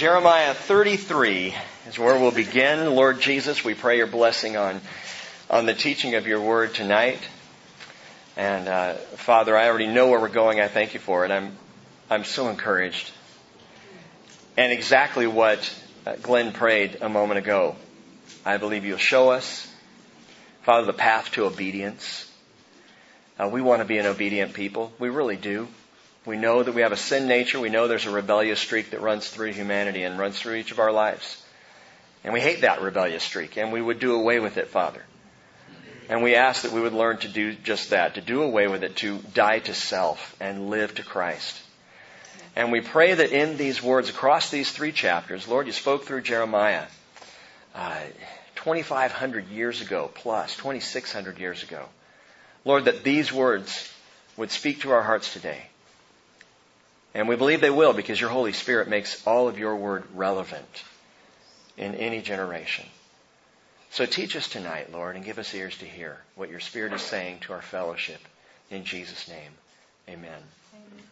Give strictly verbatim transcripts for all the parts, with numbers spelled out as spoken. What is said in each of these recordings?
Jeremiah thirty-three is where we'll begin. Lord Jesus, we pray your blessing on, on the teaching of your word tonight. And uh, Father, I already know where we're going. I thank you for it. I'm, I'm so encouraged. And exactly what uh, Glenn prayed a moment ago. I believe you'll show us, Father, the path to obedience. Uh, we want to be an obedient people. We really do. We know that we have a sin nature. We know there's a rebellious streak that runs through humanity and runs through each of our lives. And we hate that rebellious streak, and we would do away with it, Father. And we ask that we would learn to do just that, to do away with it, to die to self and live to Christ. And we pray that in these words, across these three chapters, Lord, you spoke through Jeremiah uh, twenty-five hundred years ago plus, twenty-six hundred years ago. Lord, that these words would speak to our hearts today. And we believe they will, because your Holy Spirit makes all of your word relevant in any generation. So teach us tonight, Lord, and give us ears to hear what your Spirit is saying to our fellowship. In Jesus' name, amen. Amen.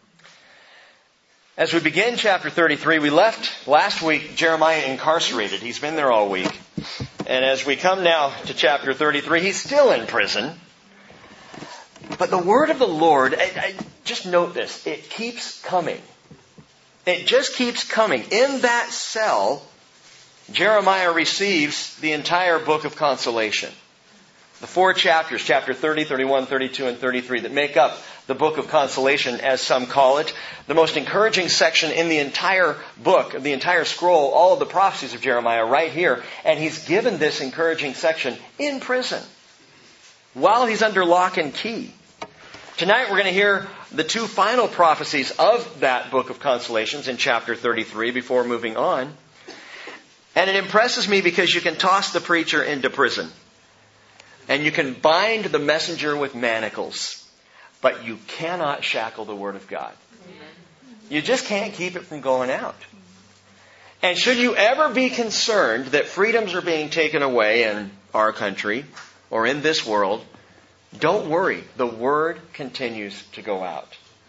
As we begin chapter thirty-three, we left last week Jeremiah incarcerated. He's been there all week. And as we come now to chapter thirty-three, he's still in prison. But the word of the Lord, I, I, just note this, it keeps coming. It just keeps coming. In that cell, Jeremiah receives the entire book of consolation. The four chapters, chapter thirty, thirty-one, thirty-two, and thirty-three, that make up the book of consolation, as some call it. The most encouraging section in the entire book, the entire scroll, all of the prophecies of Jeremiah right here. And he's given this encouraging section in prison, while he's under lock and key. Tonight we're going to hear the two final prophecies of that book of consolations in chapter thirty-three before moving on. And it impresses me because you can toss the preacher into prison. And you can bind the messenger with manacles. But you cannot shackle the Word of God. You just can't keep it from going out. And should you ever be concerned that freedoms are being taken away in our country or in this world, don't worry. The Word continues to go out.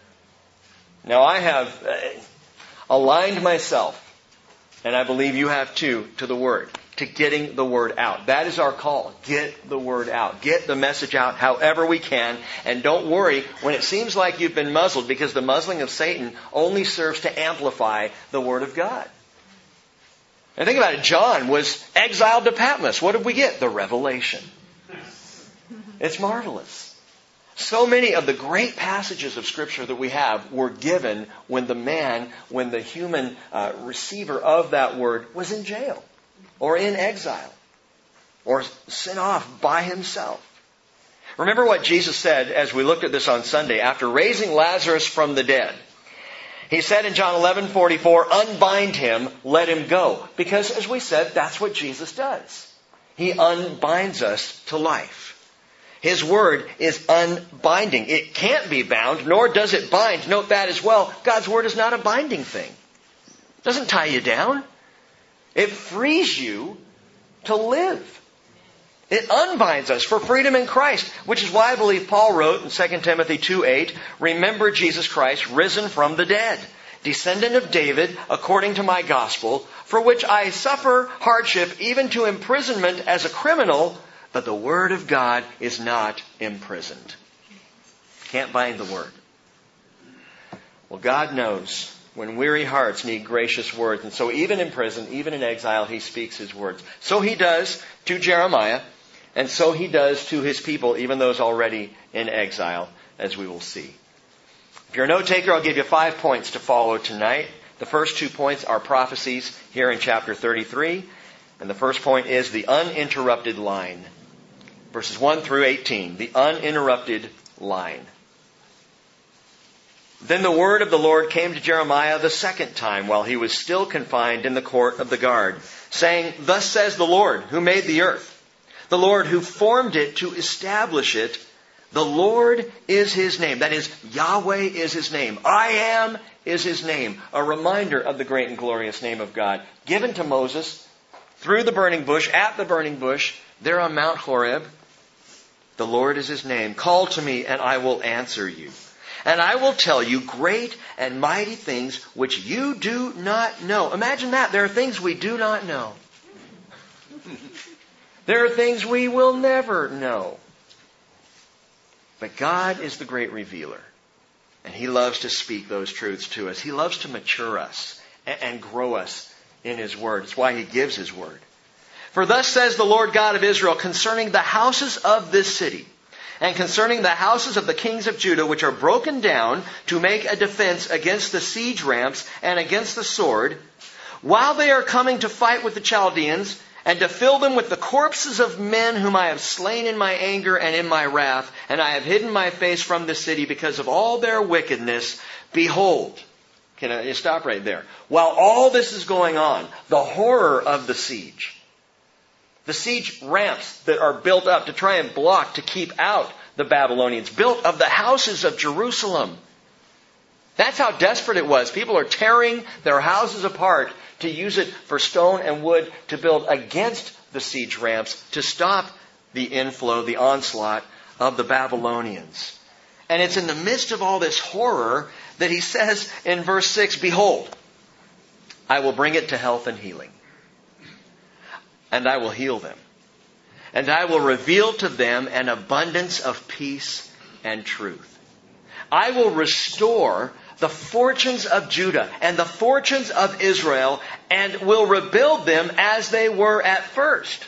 Now I have aligned myself, and I believe you have too, to the Word, to getting the Word out. That is our call. Get the Word out. Get the message out however we can. And don't worry when it seems like you've been muzzled, because the muzzling of Satan only serves to amplify the Word of God. And think about it. John was exiled to Patmos. What did we get? The revelation. It's marvelous. So many of the great passages of Scripture that we have were given when the man, when the human uh, receiver of that word was in jail or in exile or sent off by himself. Remember what Jesus said as we looked at this on Sunday after raising Lazarus from the dead. He said in John eleven forty-four, unbind him, let him go. Because as we said, that's what Jesus does. He unbinds us to life. His word is unbinding. It can't be bound, nor does it bind. Note that as well. God's word is not a binding thing. It doesn't tie you down. It frees you to live. It unbinds us for freedom in Christ, which is why I believe Paul wrote in Second Timothy two eight, remember Jesus Christ, risen from the dead, descendant of David, according to my gospel, for which I suffer hardship, even to imprisonment as a criminal, but the Word of God is not imprisoned. Can't bind the Word. Well, God knows when weary hearts need gracious words. And so even in prison, even in exile, He speaks His words. So He does to Jeremiah, and so He does to His people, even those already in exile, as we will see. If you're a note taker, I'll give you five points to follow tonight. The first two points are prophecies here in chapter thirty-three. And the first point is the uninterrupted line. Verses one through eighteen, the uninterrupted line. Then the word of the Lord came to Jeremiah the second time while he was still confined in the court of the guard, saying, thus says the Lord, who made the earth, the Lord who formed it to establish it. The Lord is His name. That is, Yahweh is His name. I am is His name. A reminder of the great and glorious name of God, given to Moses through the burning bush, at the burning bush, there on Mount Horeb. The Lord is His name. Call to me and I will answer you. And I will tell you great and mighty things which you do not know. Imagine that. There are things we do not know. There are things we will never know. But God is the great revealer. And He loves to speak those truths to us. He loves to mature us and grow us in His Word. It's why He gives His Word. For thus says the Lord God of Israel concerning the houses of this city, and concerning the houses of the kings of Judah, which are broken down to make a defense against the siege ramps and against the sword, while they are coming to fight with the Chaldeans, and to fill them with the corpses of men whom I have slain in my anger and in my wrath, and I have hidden my face from the city because of all their wickedness, behold. Can I stop right there? While all this is going on, the horror of the siege, the siege ramps that are built up to try and block, to keep out the Babylonians, built of the houses of Jerusalem. That's how desperate it was. People are tearing their houses apart to use it for stone and wood to build against the siege ramps to stop the inflow, the onslaught of the Babylonians. And it's in the midst of all this horror that he says in verse six, behold, I will bring it to health and healing. And I will heal them. And I will reveal to them an abundance of peace and truth. I will restore the fortunes of Judah and the fortunes of Israel, and will rebuild them as they were at first.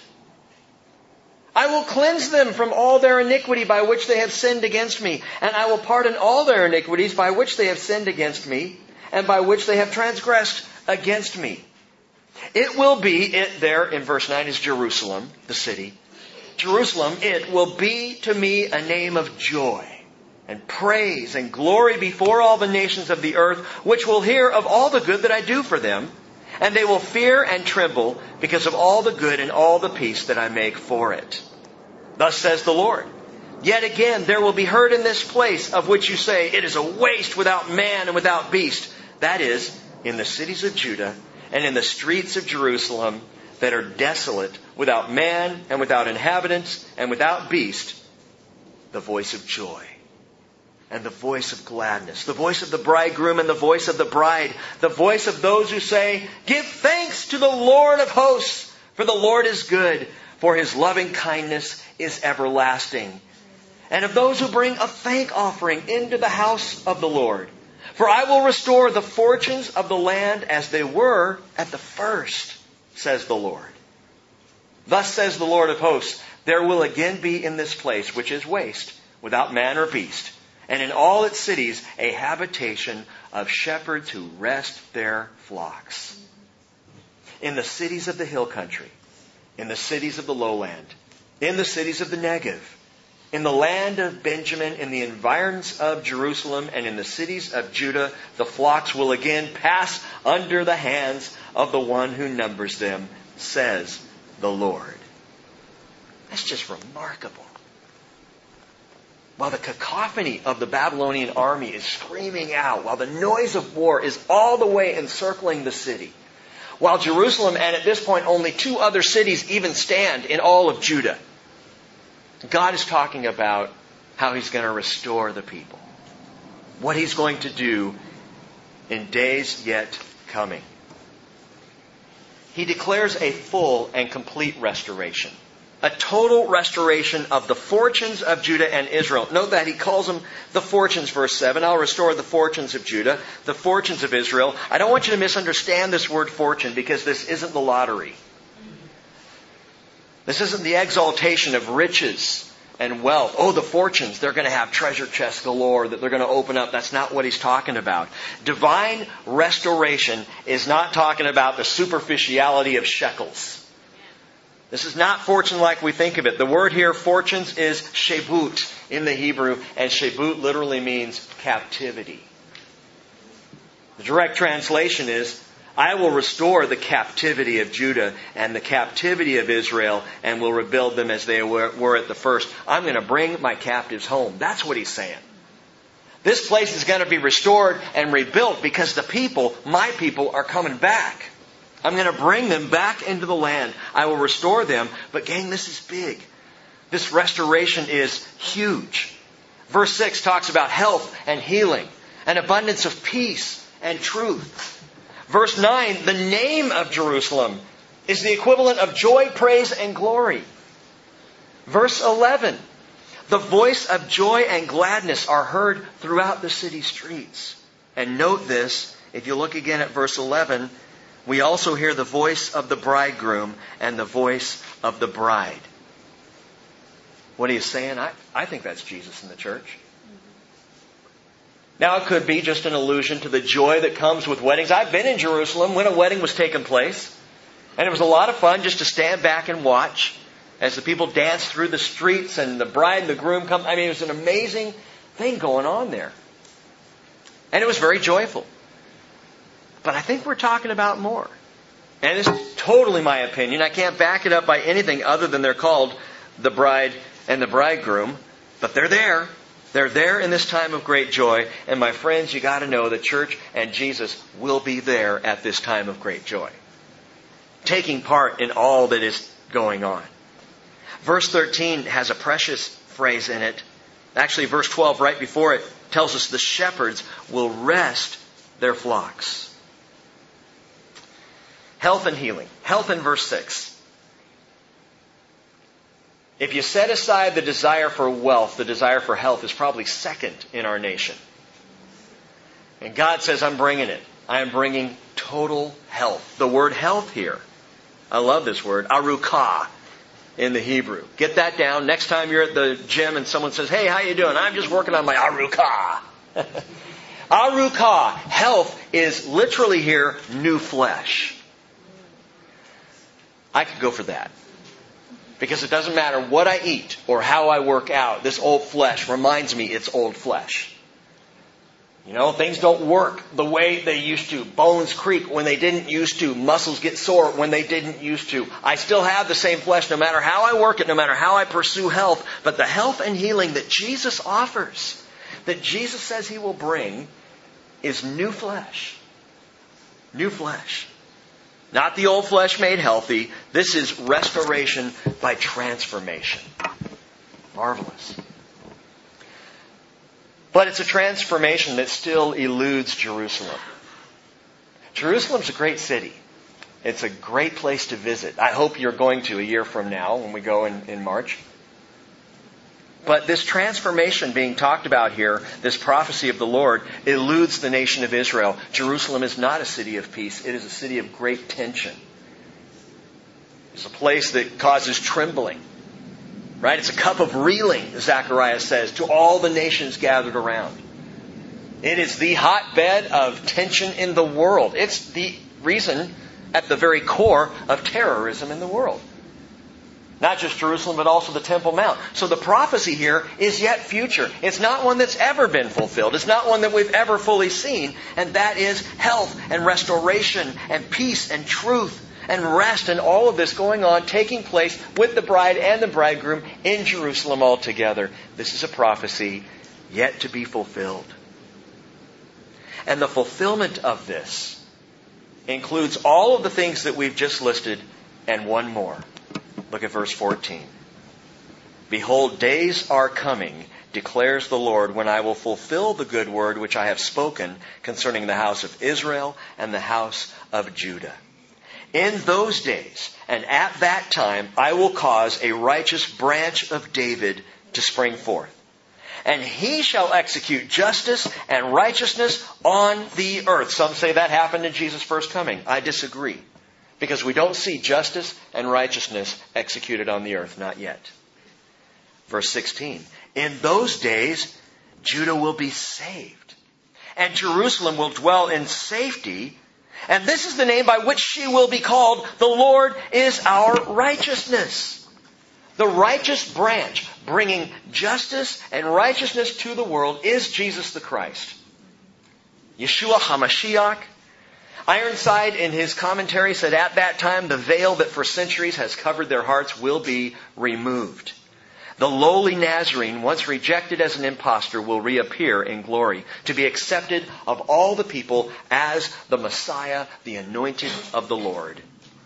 I will cleanse them from all their iniquity by which they have sinned against me, and I will pardon all their iniquities by which they have sinned against me, and by which they have transgressed against me. It will be, it there in verse nine is Jerusalem, the city. Jerusalem, it will be to me a name of joy and praise and glory before all the nations of the earth, which will hear of all the good that I do for them. And they will fear and tremble because of all the good and all the peace that I make for it. Thus says the Lord. Yet again there will be heard in this place of which you say, it is a waste without man and without beast. That is, in the cities of Judah and in the streets of Jerusalem that are desolate, without man and without inhabitants and without beast, the voice of joy and the voice of gladness, the voice of the bridegroom and the voice of the bride, the voice of those who say, give thanks to the Lord of hosts, for the Lord is good, for His loving kindness is everlasting. And of those who bring a thank offering into the house of the Lord. For I will restore the fortunes of the land as they were at the first, says the Lord. Thus says the Lord of hosts, there will again be in this place, which is waste, without man or beast, and in all its cities a habitation of shepherds who rest their flocks. In the cities of the hill country, in the cities of the lowland, in the cities of the Negev, in the land of Benjamin, in the environs of Jerusalem, and in the cities of Judah, the flocks will again pass under the hands of the one who numbers them, says the Lord. That's just remarkable. While the cacophony of the Babylonian army is screaming out, while the noise of war is all the way encircling the city, while Jerusalem and at this point only two other cities even stand in all of Judah, God is talking about how He's going to restore the people. What He's going to do in days yet coming. He declares a full and complete restoration. A total restoration of the fortunes of Judah and Israel. Note that He calls them the fortunes, verse seven. I'll restore the fortunes of Judah, the fortunes of Israel. I don't want you to misunderstand this word fortune, because this isn't the lottery. This isn't the exaltation of riches and wealth. Oh, the fortunes, they're going to have treasure chests galore that they're going to open up. That's not what He's talking about. Divine restoration is not talking about the superficiality of shekels. This is not fortune like we think of it. The word here, fortunes, is shebut in the Hebrew, and shebut literally means captivity. The direct translation is, I will restore the captivity of Judah and the captivity of Israel, and will rebuild them as they were, were at the first. I'm going to bring my captives home. That's what He's saying. This place is going to be restored and rebuilt because the people, my people, are coming back. I'm going to bring them back into the land. I will restore them. But gang, this is big. This restoration is huge. Verse six talks about health and healing, an abundance of peace and truth. Verse nine, the name of Jerusalem is the equivalent of joy, praise, and glory. Verse eleven, the voice of joy and gladness are heard throughout the city streets. And note this, if you look again at verse eleven, we also hear the voice of the bridegroom and the voice of the bride. What are you saying? I, I think that's Jesus in the church. Now, it could be just an allusion to the joy that comes with weddings. I've been in Jerusalem when a wedding was taking place. And it was a lot of fun just to stand back and watch as the people danced through the streets and the bride and the groom come. I mean, it was an amazing thing going on there. And it was very joyful. But I think we're talking about more. And this is totally my opinion. I can't back it up by anything other than they're called the bride and the bridegroom. But they're there. They're there in this time of great joy. And my friends, you got to know the church and Jesus will be there at this time of great joy, taking part in all that is going on. Verse thirteen has a precious phrase in it. Actually, verse twelve, right before it, tells us the shepherds will rest their flocks. Health and healing. Health in verse six. If you set aside the desire for wealth, the desire for health is probably second in our nation. And God says, I'm bringing it. I am bringing total health. The word health here, I love this word, arukah in the Hebrew. Get that down. Next time you're at the gym and someone says, hey, how you doing? I'm just working on my arukah. Arukah, health, is literally here new flesh. I could go for that. Because it doesn't matter what I eat or how I work out, this old flesh reminds me it's old flesh. You know, things don't work the way they used to. Bones creak when they didn't used to. Muscles get sore when they didn't used to. I still have the same flesh no matter how I work it, no matter how I pursue health. But the health and healing that Jesus offers, that Jesus says He will bring, is new flesh. New flesh. Not the old flesh made healthy. This is restoration by transformation. Marvelous. But it's a transformation that still eludes Jerusalem. Jerusalem's a great city. It's a great place to visit. I hope you're going to a year from now when we go in, in March. But this transformation being talked about here, this prophecy of the Lord, eludes the nation of Israel. Jerusalem is not a city of peace. It is a city of great tension. It's a place that causes trembling. Right? It's a cup of reeling, Zechariah says, to all the nations gathered around. It is the hotbed of tension in the world. It's the reason at the very core of terrorism in the world. Not just Jerusalem, but also the Temple Mount. So the prophecy here is yet future. It's not one that's ever been fulfilled. It's not one that we've ever fully seen. And that is health and restoration and peace and truth and rest and all of this going on, taking place with the bride and the bridegroom in Jerusalem all together. This is a prophecy yet to be fulfilled. And the fulfillment of this includes all of the things that we've just listed and one more. Look at verse fourteen. Behold, days are coming, declares the Lord, when I will fulfill the good word which I have spoken concerning the house of Israel and the house of Judah. In those days, and at that time, I will cause a righteous branch of David to spring forth. And he shall execute justice and righteousness on the earth. Some say that happened in Jesus' first coming. I disagree. Because we don't see justice and righteousness executed on the earth. Not yet. Verse sixteen. In those days, Judah will be saved. And Jerusalem will dwell in safety. And this is the name by which she will be called. The Lord is our righteousness. The righteous branch bringing justice and righteousness to the world is Jesus the Christ. Yeshua HaMashiach. Ironside in his commentary said, at that time the veil that for centuries has covered their hearts will be removed. The lowly Nazarene, once rejected as an impostor, will reappear in glory to be accepted of all the people as the Messiah, the anointed of the Lord.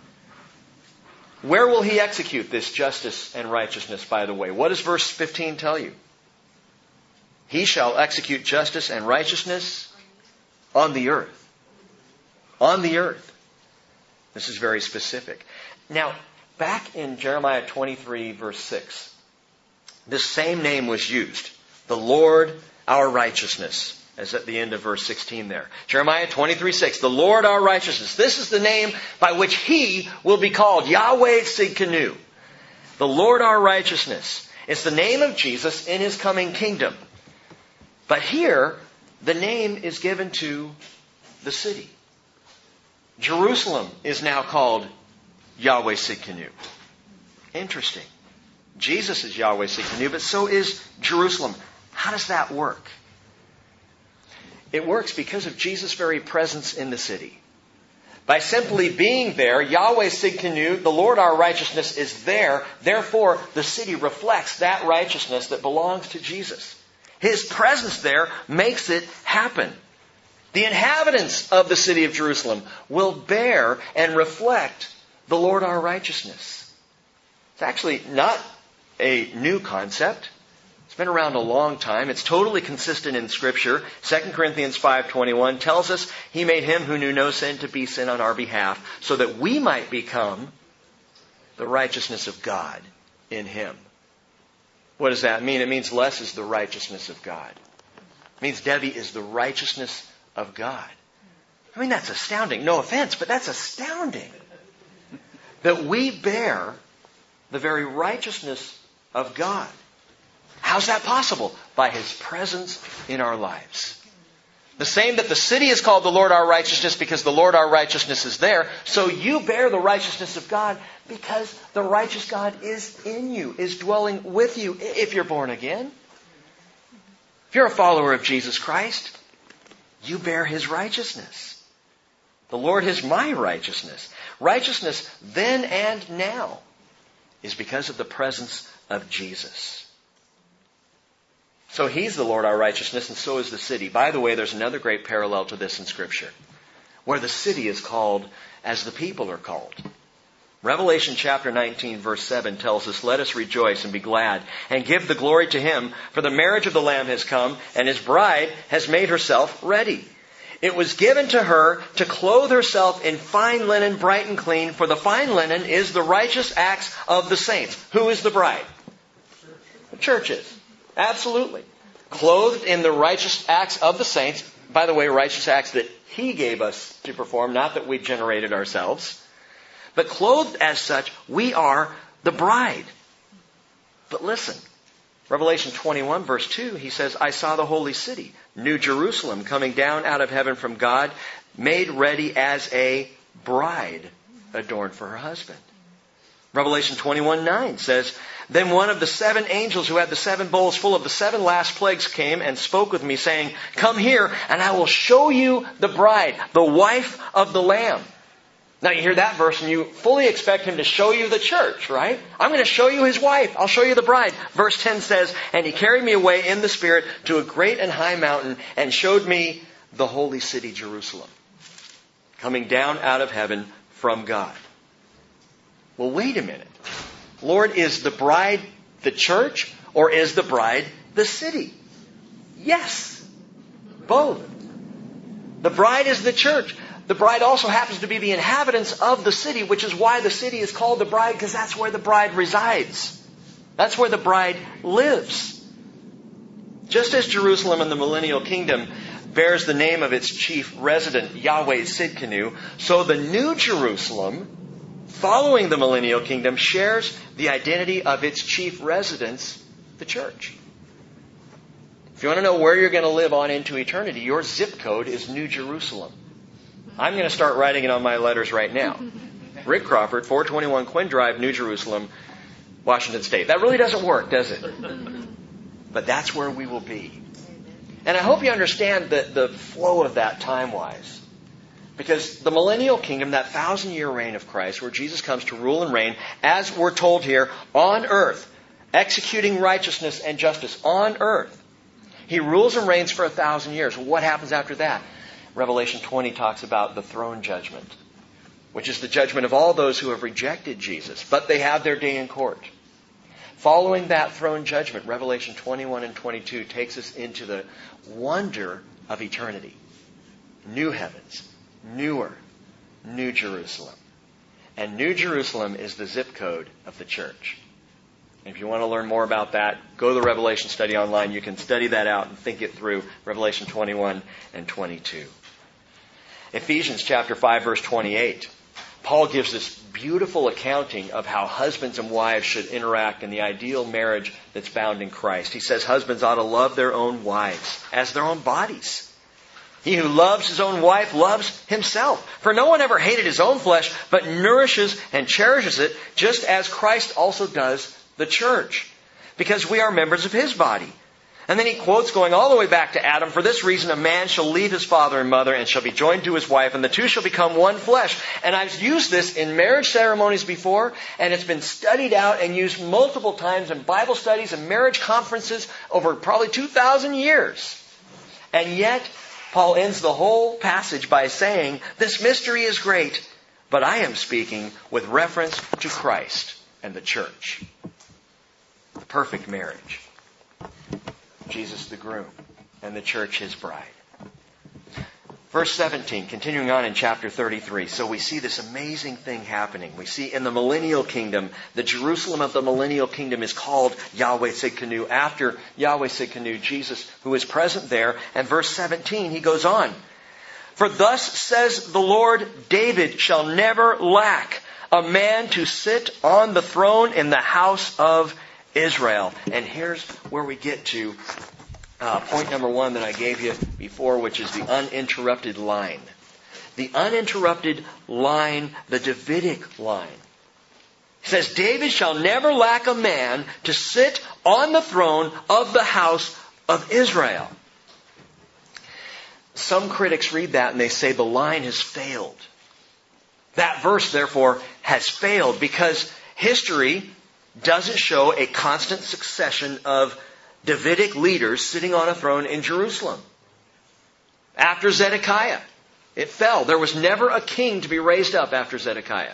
Where will he execute this justice and righteousness, by the way? What does verse fifteen tell you? He shall execute justice and righteousness on the earth. On the earth. This is very specific. Now, back in Jeremiah twenty-three, verse six, this same name was used. The Lord our righteousness. As at the end of verse sixteen there. Jeremiah twenty-three, six. The Lord our righteousness. This is the name by which He will be called. Yahweh Tsidkenu. The Lord our righteousness. It's the name of Jesus in His coming kingdom. But here, the name is given to the city. Jerusalem is now called Yahweh Tsidkenu. Interesting. Jesus is Yahweh Tsidkenu, but so is Jerusalem. How does that work? It works because of Jesus' very presence in the city. By simply being there, Yahweh Tsidkenu, the Lord our righteousness, is there. Therefore, the city reflects that righteousness that belongs to Jesus. His presence there makes it happen. The inhabitants of the city of Jerusalem will bear and reflect the Lord our righteousness. It's actually not a new concept. It's been around a long time. It's totally consistent in Scripture. Second Corinthians five twenty-one tells us He made Him who knew no sin to be sin on our behalf so that we might become the righteousness of God in Him. What does that mean? It means Les is the righteousness of God. It means Debbie is the righteousness of God. I mean, that's astounding. No offense, but that's astounding. That we bear the very righteousness of God. How's that possible? By His presence in our lives. The same that the city is called the Lord our righteousness because the Lord our righteousness is there. So you bear the righteousness of God because the righteous God is in you, is dwelling with you if you're born again. If you're a follower of Jesus Christ, you bear His righteousness. The Lord is my righteousness. Righteousness then and now is because of the presence of Jesus. So He's the Lord our righteousness, and so is the city. By the way, there's another great parallel to this in Scripture, where the city is called as the people are called. Revelation chapter nineteen, verse seven tells us, "Let us rejoice and be glad, and give the glory to Him, for the marriage of the Lamb has come, and His bride has made herself ready. It was given to her to clothe herself in fine linen, bright and clean, for the fine linen is the righteous acts of the saints." Who is the bride? The church is. Absolutely. Clothed in the righteous acts of the saints. By the way, righteous acts that He gave us to perform, not that we generated ourselves. But clothed as such, we are the bride. But listen, Revelation twenty-one, verse two, He says, "I saw the holy city, New Jerusalem, coming down out of heaven from God, made ready as a bride adorned for her husband." Revelation twenty-one, nine says, "Then one of the seven angels who had the seven bowls full of the seven last plagues came and spoke with me, saying, 'Come here, and I will show you the bride, the wife of the Lamb.'" Now you hear that verse and you fully expect Him to show you the church, right? I'm going to show you His wife. I'll show you the bride. Verse ten says, "And He carried me away in the Spirit to a great and high mountain and showed me the holy city Jerusalem, coming down out of heaven from God." Well, wait a minute. Lord, is the bride the church or is the bride the city? Yes, both. The bride is the church. The bride also happens to be the inhabitants of the city, which is why the city is called the bride, because that's where the bride resides. That's where the bride lives. Just as Jerusalem in the millennial kingdom bears the name of its chief resident, Yahweh Tsidkenu, so the new Jerusalem, following the millennial kingdom, shares the identity of its chief residence, the church. If you want to know where you're going to live on into eternity, your zip code is New Jerusalem. I'm going to start writing it on my letters right now. Rick Crawford, four twenty-one Quinn Drive, New Jerusalem, Washington State. That really doesn't work, does it? But that's where we will be. And I hope you understand the, the flow of that time-wise. Because the millennial kingdom, that thousand-year reign of Christ, where Jesus comes to rule and reign, as we're told here, on earth, executing righteousness and justice on earth. He rules and reigns for a thousand years. What happens after that? Revelation twenty talks about the throne judgment, which is the judgment of all those who have rejected Jesus, but they have their day in court. Following that throne judgment, Revelation twenty-one and twenty-two takes us into the wonder of eternity. New heavens, new earth, New Jerusalem. And New Jerusalem is the zip code of the church. And if you want to learn more about that, go to the Revelation study online. You can study that out and think it through, Revelation twenty-one and twenty-two. Ephesians chapter five, verse twenty-eight. Paul gives this beautiful accounting of how husbands and wives should interact in the ideal marriage that's found in Christ. He says husbands ought to love their own wives as their own bodies. He who loves his own wife loves himself. For no one ever hated his own flesh, but nourishes and cherishes it, just as Christ also does the church, because we are members of his body. And then he quotes going all the way back to Adam, for this reason a man shall leave his father and mother and shall be joined to his wife, and the two shall become one flesh. And I've used this in marriage ceremonies before, and it's been studied out and used multiple times in Bible studies and marriage conferences over probably two thousand years. And yet, Paul ends the whole passage by saying, this mystery is great, but I am speaking with reference to Christ and the church. The perfect marriage. Jesus the groom, and the church his bride. Verse seventeen, continuing on in chapter thirty-three. So we see this amazing thing happening. We see in the millennial kingdom, the Jerusalem of the millennial kingdom is called Yahweh Tsidkenu, after Yahweh Tsidkenu, Jesus, who is present there. And verse seventeen, he goes on. For thus says the Lord, David shall never lack a man to sit on the throne in the house of Israel. And here's where we get to uh, point number one that I gave you before, which is the uninterrupted line. The uninterrupted line, the Davidic line. He says, David shall never lack a man to sit on the throne of the house of Israel. Some critics read that and they say the line has failed. That verse, therefore, has failed because history doesn't show a constant succession of Davidic leaders sitting on a throne in Jerusalem. After Zedekiah, it fell. There was never a king to be raised up after Zedekiah.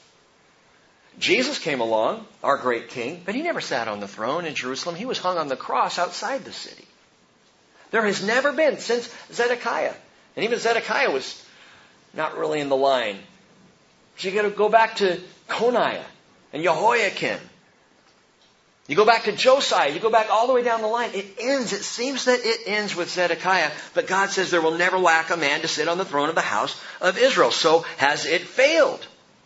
Jesus came along, our great king, but he never sat on the throne in Jerusalem. He was hung on the cross outside the city. There has never been since Zedekiah. And even Zedekiah was not really in the line. So you got to go back to Coniah and Jehoiakim. You go back to Josiah. You go back all the way down the line. It ends. It seems that it ends with Zedekiah. But God says there will never lack a man to sit on the throne of the house of Israel. So has it failed?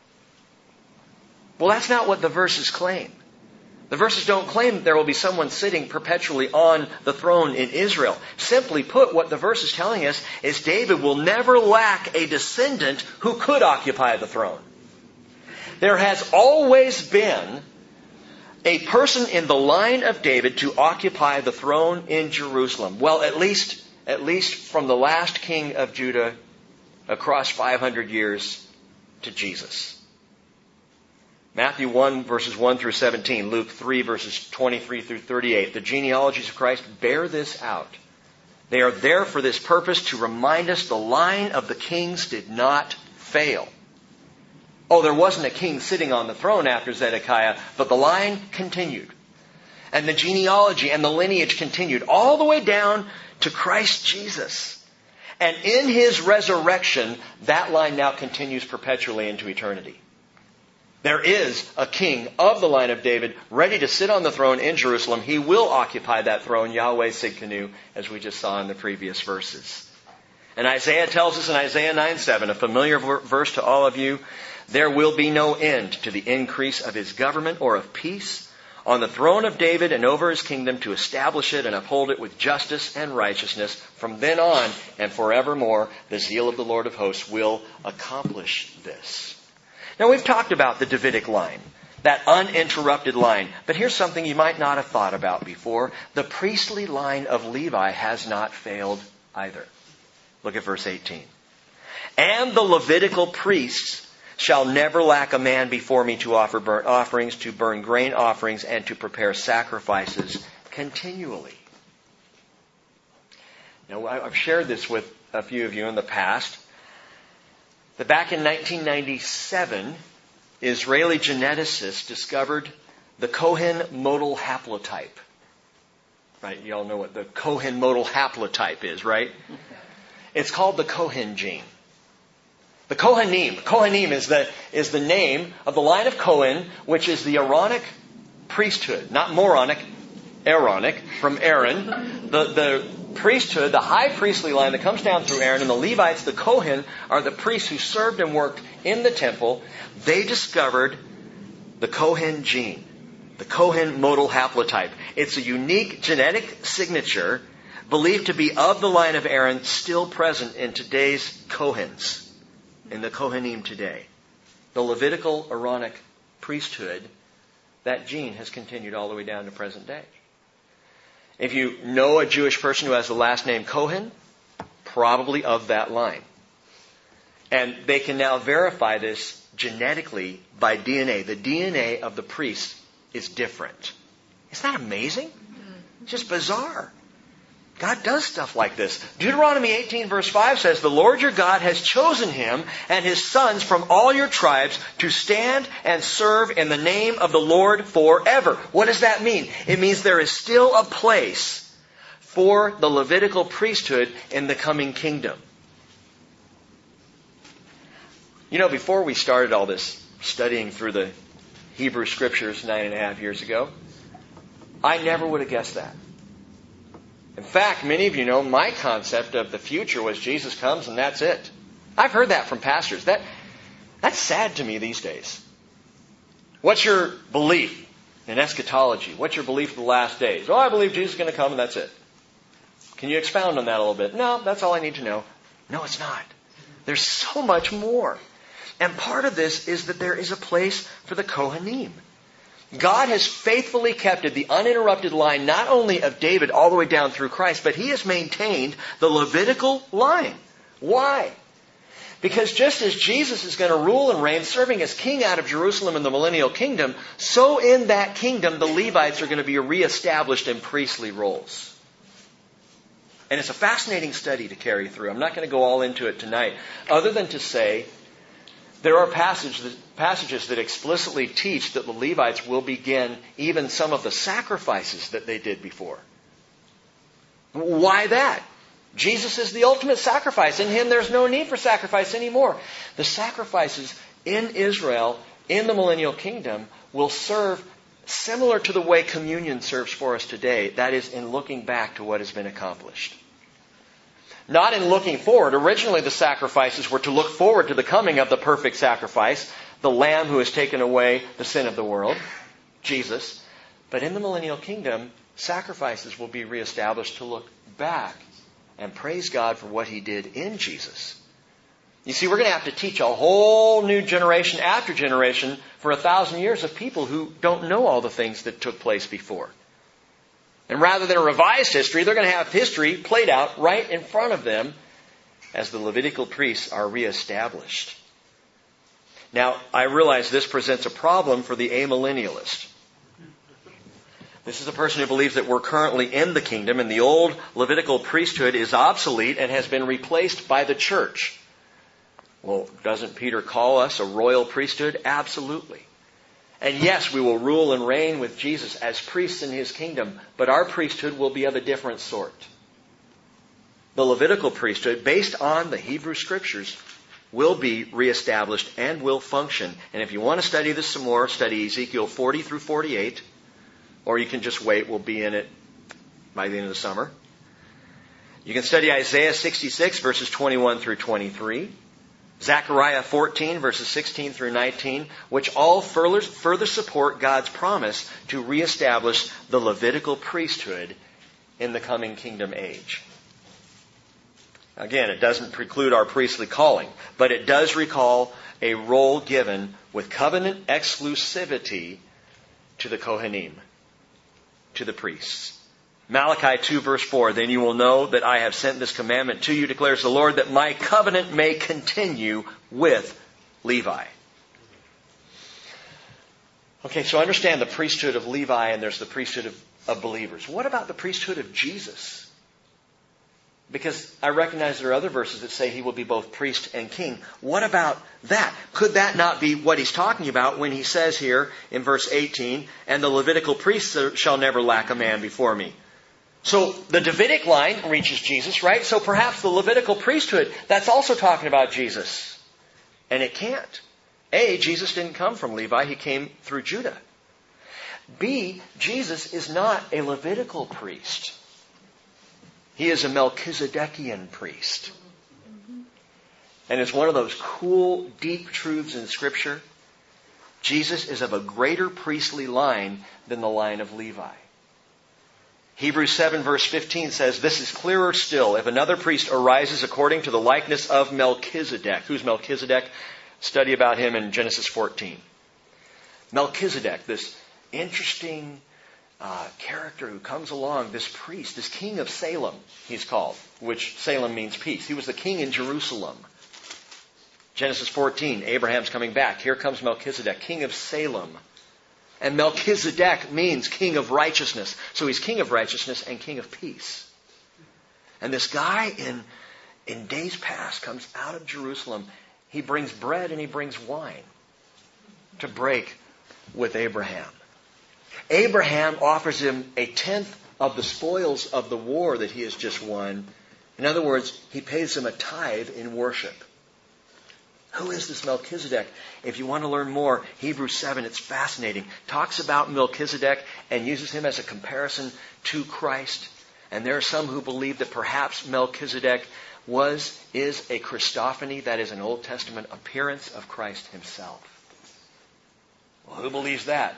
Well, that's not what the verses claim. The verses don't claim that there will be someone sitting perpetually on the throne in Israel. Simply put, what the verse is telling us is David will never lack a descendant who could occupy the throne. There has always been a person in the line of David to occupy the throne in Jerusalem. Well, at least, at least from the last king of Judah across five hundred years to Jesus. Matthew one verses one through seventeen, Luke three verses twenty-three through thirty-eight. The genealogies of Christ bear this out. They are there for this purpose, to remind us the line of the kings did not fail. Oh, there wasn't a king sitting on the throne after Zedekiah, but the line continued. And the genealogy and the lineage continued all the way down to Christ Jesus. And in His resurrection, that line now continues perpetually into eternity. There is a king of the line of David ready to sit on the throne in Jerusalem. He will occupy that throne, Yahweh Tsidkenu, as we just saw in the previous verses. And Isaiah tells us in Isaiah nine seven, a familiar verse to all of you, there will be no end to the increase of His government or of peace on the throne of David and over His kingdom, to establish it and uphold it with justice and righteousness. From then on and forevermore, the zeal of the Lord of hosts will accomplish this. Now, we've talked about the Davidic line, that uninterrupted line. But here's something you might not have thought about before. The priestly line of Levi has not failed either. Look at verse eighteen. And the Levitical priests shall never lack a man before me to offer burnt offerings, to burn grain offerings, and to prepare sacrifices continually. Now, I've shared this with a few of you in the past. That back in nineteen ninety-seven, Israeli geneticists discovered the Cohen modal haplotype. Right? You all know what the Cohen modal haplotype is, right? It's called the Cohen gene. The Kohanim. Kohanim is the, is the name of the line of Cohen, which is the Aaronic priesthood. Not moronic, Aaronic, from Aaron. The, the priesthood, the high priestly line that comes down through Aaron, and the Levites, the Kohen, are the priests who served and worked in the temple. They discovered the Cohen gene. The Cohen modal haplotype. It's a unique genetic signature believed to be of the line of Aaron, still present in today's Kohens, in the Kohanim today. The Levitical Aaronic priesthood, that gene has continued all the way down to present day. If you know a Jewish person who has the last name Cohen, probably of that line. And they can now verify this genetically by D N A. The D N A of the priests is different. Isn't that amazing? It's just bizarre. God does stuff like this. Deuteronomy eighteen verse five says, "The Lord your God has chosen him and his sons from all your tribes to stand and serve in the name of the Lord forever." What does that mean? It means there is still a place for the Levitical priesthood in the coming kingdom. You know, before we started all this studying through the Hebrew Scriptures nine and a half years ago, I never would have guessed that. In fact, many of you know my concept of the future was Jesus comes and that's it. I've heard that from pastors. That That's sad to me these days. What's your belief in eschatology? What's your belief in the last days? Oh, I believe Jesus is going to come and that's it. Can you expound on that a little bit? No, that's all I need to know. No, it's not. There's so much more. And part of this is that there is a place for the Kohanim. God has faithfully kept it, the uninterrupted line, not only of David all the way down through Christ, but he has maintained the Levitical line. Why? Because just as Jesus is going to rule and reign, serving as king out of Jerusalem in the millennial kingdom, so in that kingdom the Levites are going to be reestablished in priestly roles. And it's a fascinating study to carry through. I'm not going to go all into it tonight, other than to say there are passages, passages that explicitly teach that the Levites will begin even some of the sacrifices that they did before. Why that? Jesus is the ultimate sacrifice. In Him there's no need for sacrifice anymore. The sacrifices in Israel, in the millennial kingdom, will serve similar to the way communion serves for us today. That is, in looking back to what has been accomplished. Not in looking forward. Originally the sacrifices were to look forward to the coming of the perfect sacrifice, the Lamb who has taken away the sin of the world, Jesus. But in the millennial kingdom, sacrifices will be reestablished to look back and praise God for what He did in Jesus. You see, we're going to have to teach a whole new generation after generation for a thousand years of people who don't know all the things that took place before. And rather than a revised history, they're going to have history played out right in front of them as the Levitical priests are reestablished. Now, I realize this presents a problem for the amillennialist. This is a person who believes that we're currently in the kingdom and the old Levitical priesthood is obsolete and has been replaced by the church. Well, doesn't Peter call us a royal priesthood? Absolutely. And yes, we will rule and reign with Jesus as priests in His kingdom, but our priesthood will be of a different sort. The Levitical priesthood, based on the Hebrew Scriptures, will be reestablished and will function. And if you want to study this some more, study Ezekiel forty through forty-eight, or you can just wait, we'll be in it by the end of the summer. You can study Isaiah sixty-six, verses twenty-one through twenty-three. Zechariah fourteen, verses sixteen through nineteen, which all further, further support God's promise to reestablish the Levitical priesthood in the coming kingdom age. Again, it doesn't preclude our priestly calling, but it does recall a role given with covenant exclusivity to the Kohanim, to the priests. Malachi two verse four, "Then you will know that I have sent this commandment to you, declares the Lord, that my covenant may continue with Levi." Okay, so understand the priesthood of Levi and there's the priesthood of, of believers. What about the priesthood of Jesus? Because I recognize there are other verses that say he will be both priest and king. What about that? Could that not be what he's talking about when he says here in verse eighteen, and the Levitical priests shall never lack a man before me? So the Davidic line reaches Jesus, right? So perhaps the Levitical priesthood, that's also talking about Jesus. And it can't. A, Jesus didn't come from Levi, he came through Judah. B, Jesus is not a Levitical priest. He is a Melchizedekian priest. And it's one of those cool, deep truths in Scripture. Jesus is of a greater priestly line than the line of Levi. Hebrews seven verse fifteen says, this is clearer still. If another priest arises according to the likeness of Melchizedek. Who's Melchizedek? Study about him in Genesis fourteen. Melchizedek, this interesting Uh, character who comes along, this priest, this king of Salem, he's called, which Salem means peace. He was the king in Jerusalem. Genesis fourteen, Abraham's coming back. Here comes Melchizedek, king of Salem. And Melchizedek means king of righteousness. So he's king of righteousness and king of peace. And this guy in, in days past comes out of Jerusalem. He brings bread and he brings wine to break with Abraham. Abraham offers him a tenth of the spoils of the war that he has just won. In other words, he pays him a tithe in worship. Who is this Melchizedek? If you want to learn more, Hebrews seven, it's fascinating. Talks about Melchizedek and uses him as a comparison to Christ. And there are some who believe that perhaps Melchizedek was, is a Christophany, that is an Old Testament appearance of Christ himself. Well, who believes that?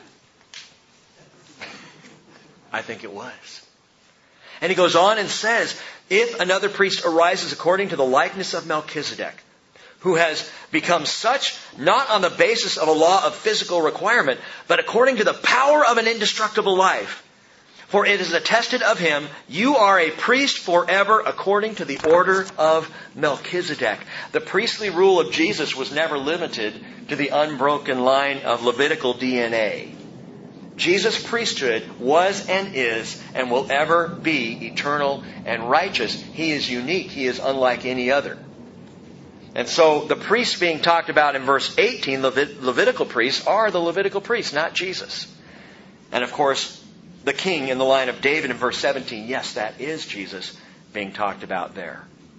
I think it was. And he goes on and says, if another priest arises according to the likeness of Melchizedek, who has become such not on the basis of a law of physical requirement, but according to the power of an indestructible life, for it is attested of him, you are a priest forever according to the order of Melchizedek. The priestly rule of Jesus was never limited to the unbroken line of Levitical D N A. Jesus' priesthood was and is and will ever be eternal and righteous. He is unique. He is unlike any other. And so the priests being talked about in verse eighteen, Levit- Levitical priests, are the Levitical priests, not Jesus. And of course, the king in the line of David in verse seventeen, yes, that is Jesus being talked about there.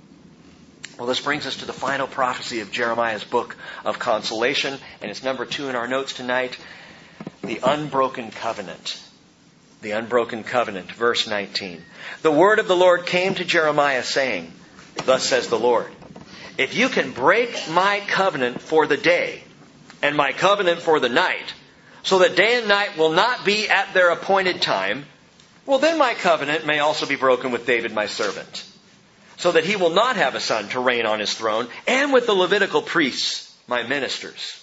Well, this brings us to the final prophecy of Jeremiah's book of consolation, and it's number two in our notes tonight. The unbroken covenant. The unbroken covenant. Verse nineteen. The word of the Lord came to Jeremiah saying, thus says the Lord, if you can break my covenant for the day and my covenant for the night, so that day and night will not be at their appointed time, well then my covenant may also be broken with David my servant, so that he will not have a son to reign on his throne, and with the Levitical priests, my ministers.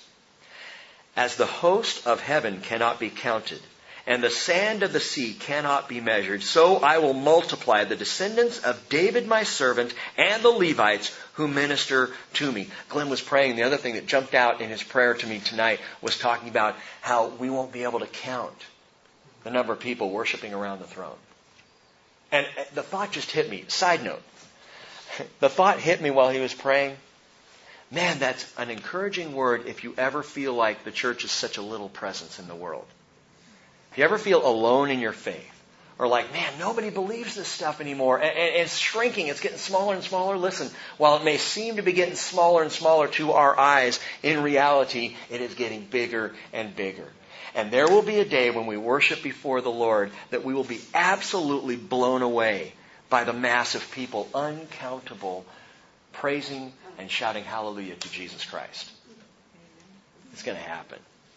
As the host of heaven cannot be counted, and the sand of the sea cannot be measured, so I will multiply the descendants of David my servant and the Levites who minister to me. Glenn was praying. The other thing that jumped out in his prayer to me tonight was talking about how we won't be able to count the number of people worshiping around the throne. And the thought just hit me. Side note. The thought hit me while he was praying. Man, that's an encouraging word if you ever feel like the church is such a little presence in the world. If you ever feel alone in your faith, or like, man, nobody believes this stuff anymore, and, and it's shrinking, it's getting smaller and smaller. Listen, while it may seem to be getting smaller and smaller to our eyes, in reality, it is getting bigger and bigger. And there will be a day when we worship before the Lord that we will be absolutely blown away by the mass of people, uncountable, praising and shouting hallelujah to Jesus Christ. It's going to happen.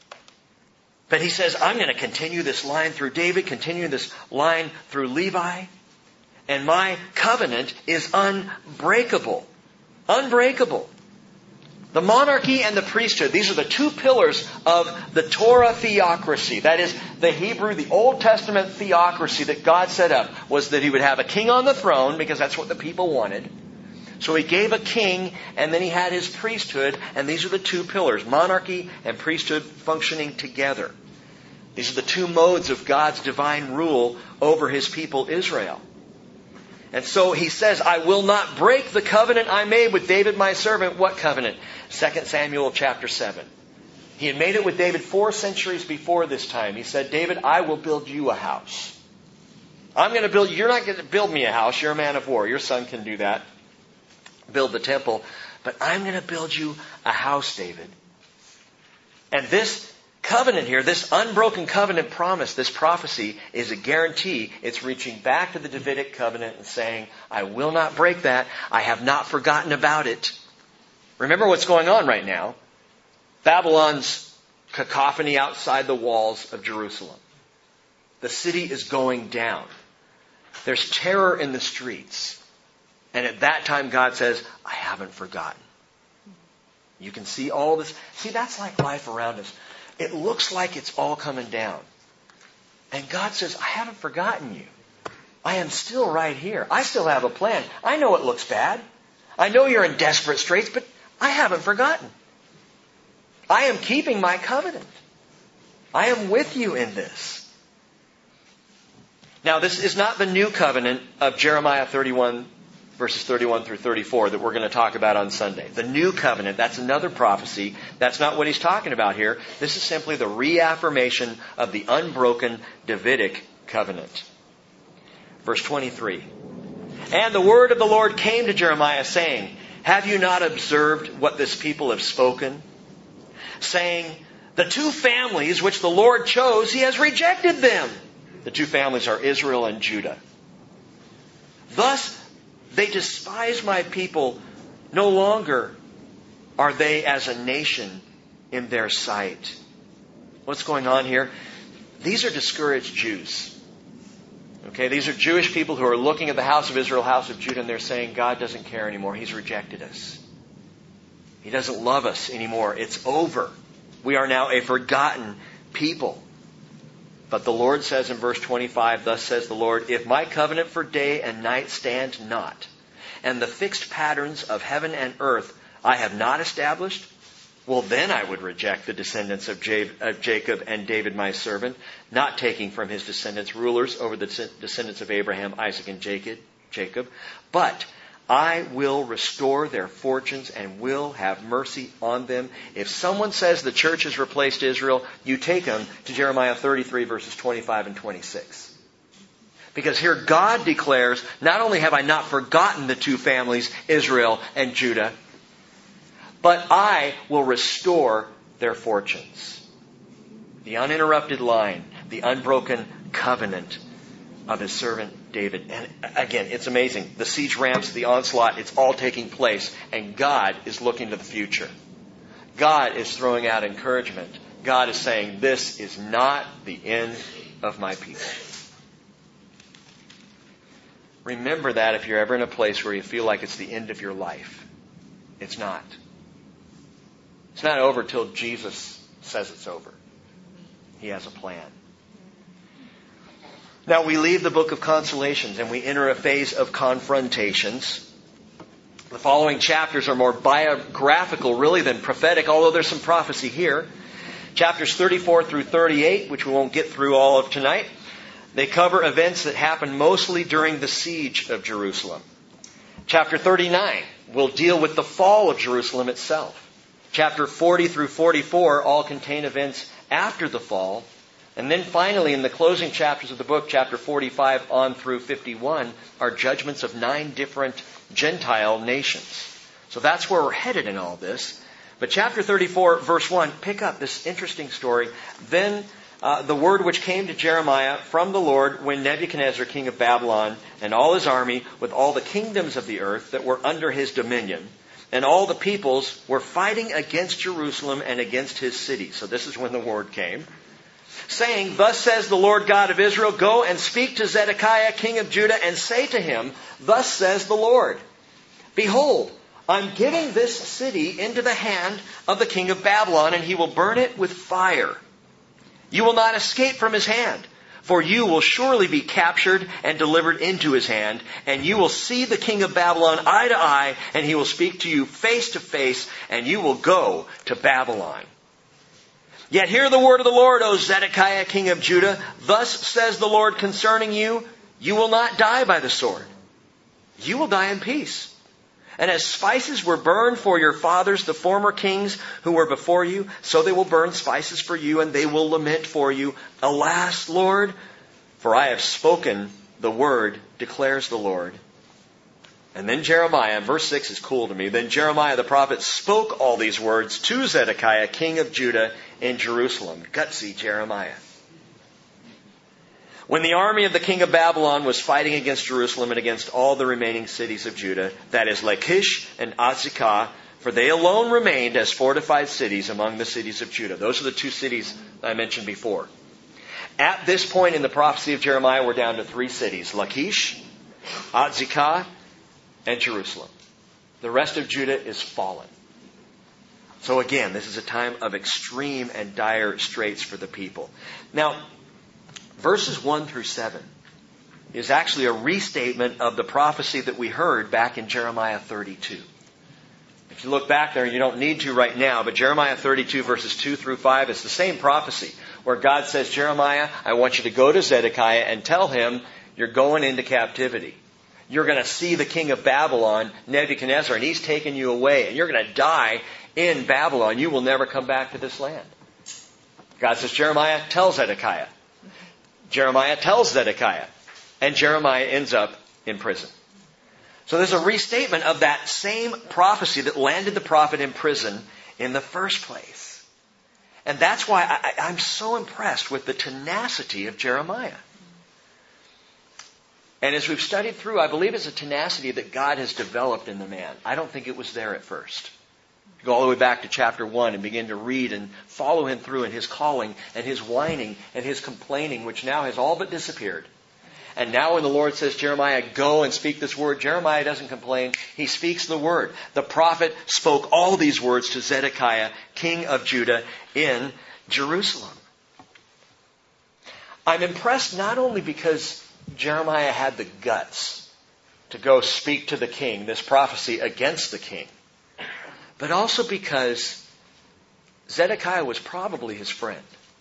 But he says, I'm going to continue this line through David, continue this line through Levi, and my covenant is unbreakable. Unbreakable. The monarchy and the priesthood, these are the two pillars of the Torah theocracy. That is, the Hebrew, the Old Testament theocracy that God set up was that he would have a king on the throne, because that's what the people wanted. So he gave a king, and then he had his priesthood, and these are the two pillars, monarchy and priesthood functioning together. These are the two modes of God's divine rule over his people Israel. And so he says, I will not break the covenant I made with David my servant. What covenant? Second Samuel chapter seven. He had made it with David four centuries before this time. He said, David, I will build you a house. I'm going to build, you're not going to build me a house. You're a man of war. Your son can do that. Build the temple. But I'm going to build you a house, David. And this covenant here, this unbroken covenant promise, this prophecy is a guarantee. It's reaching back to the Davidic covenant and saying, I will not break that. I have not forgotten about it. Remember what's going on right now. Babylon's cacophony outside the walls of Jerusalem. The city is going down. There's terror in the streets. And at that time God says, I haven't forgotten. You can see all this. See, that's like life around us. It looks like it's all coming down. And God says, I haven't forgotten you. I am still right here. I still have a plan. I know it looks bad. I know you're in desperate straits, but I haven't forgotten. I am keeping my covenant. I am with you in this. Now, this is not the new covenant of Jeremiah thirty-one, verses thirty-one through thirty-four that we're going to talk about on Sunday. The new covenant, that's another prophecy. That's not what he's talking about here. This is simply the reaffirmation of the unbroken Davidic covenant. Verse twenty-three. And the word of the Lord came to Jeremiah, saying, have you not observed what this people have spoken? Saying, the two families which the Lord chose, he has rejected them. The two families are Israel and Judah. Thus, they despise my people. No longer are they as a nation in their sight. What's going on here? These are discouraged Jews. Okay, these are Jewish people who are looking at the house of Israel, house of Judah, and they're saying, God doesn't care anymore. He's rejected us. He doesn't love us anymore. It's over. We are now a forgotten people. But the Lord says in verse twenty-five, thus says the Lord, if my covenant for day and night stand not, and the fixed patterns of heaven and earth I have not established, well, then I would reject the descendants of Jacob and David my servant, not taking from his descendants rulers over the descendants of Abraham, Isaac, and Jacob. But I will restore their fortunes and will have mercy on them. If someone says the church has replaced Israel, you take them to Jeremiah thirty-three, verses twenty-five and twenty-six. Because here God declares, not only have I not forgotten the two families, Israel and Judah, but I will restore their fortunes. The uninterrupted line, the unbroken covenant of his servant David. And again, it's amazing. The siege ramps, the onslaught, it's all taking place. And God is looking to the future. God is throwing out encouragement. God is saying, this is not the end of my people. Remember that if you're ever in a place where you feel like it's the end of your life. It's not. It's not over till Jesus says it's over. He has a plan. Now we leave the book of consolations and we enter a phase of confrontations. The following chapters are more biographical really than prophetic, although there's some prophecy here. Chapters thirty-four through thirty-eight, which we won't get through all of tonight, they cover events that happened mostly during the siege of Jerusalem. Chapter thirty-nine will deal with the fall of Jerusalem itself. Chapter forty through forty-four all contain events after the fall. And then finally, in the closing chapters of the book, chapter forty-five on through fifty-one, are judgments of nine different Gentile nations. So that's where we're headed in all this. But chapter thirty-four, verse one, pick up this interesting story. Then uh, the word which came to Jeremiah from the Lord when Nebuchadnezzar, king of Babylon, and all his army, with all the kingdoms of the earth that were under his dominion, and all the peoples were fighting against Jerusalem and against his city. So this is when the word came. Saying, thus says the Lord God of Israel, go and speak to Zedekiah, king of Judah, and say to him, thus says the Lord, behold, I'm giving this city into the hand of the king of Babylon, and he will burn it with fire. You will not escape from his hand, for you will surely be captured and delivered into his hand, and you will see the king of Babylon eye to eye, and he will speak to you face to face, and you will go to Babylon. Yet hear the word of the Lord, O Zedekiah, king of Judah. Thus says the Lord concerning you, you will not die by the sword, you will die in peace. And as spices were burned for your fathers, the former kings who were before you, so they will burn spices for you, and they will lament for you. Alas, Lord, for I have spoken the word, declares the Lord. And then Jeremiah, verse six is cool to me. Then Jeremiah the prophet spoke all these words to Zedekiah, king of Judah, in Jerusalem. Gutsy Jeremiah. When the army of the king of Babylon was fighting against Jerusalem and against all the remaining cities of Judah, that is Lachish and Azekah, for they alone remained as fortified cities among the cities of Judah. Those are the two cities I mentioned before. At this point in the prophecy of Jeremiah, we're down to three cities: Lachish, Azekah, and Jerusalem. The rest of Judah is fallen. So again, this is a time of extreme and dire straits for the people. Now, verses one through seven is actually a restatement of the prophecy that we heard back in Jeremiah thirty-two. If you look back there, you don't need to right now, but Jeremiah thirty-two verses two through five is the same prophecy where God says, Jeremiah, I want you to go to Zedekiah and tell him you're going into captivity. You're going to see the king of Babylon, Nebuchadnezzar, and he's taking you away, and you're going to die in Babylon. You will never come back to this land. God says, Jeremiah, tell Zedekiah. Jeremiah tells Zedekiah, and Jeremiah ends up in prison. So there's a restatement of that same prophecy that landed the prophet in prison in the first place. And that's why I, I'm so impressed with the tenacity of Jeremiah. And as we've studied through, I believe it's a tenacity that God has developed in the man. I don't think it was there at first. Go all the way back to chapter one and begin to read and follow him through in his calling and his whining and his complaining, which now has all but disappeared. And now when the Lord says, Jeremiah, go and speak this word, Jeremiah doesn't complain. He speaks the word. The prophet spoke all these words to Zedekiah, king of Judah, in Jerusalem. I'm impressed not only because Jeremiah had the guts to go speak to the king, this prophecy against the king, but also because Zedekiah was probably his friend.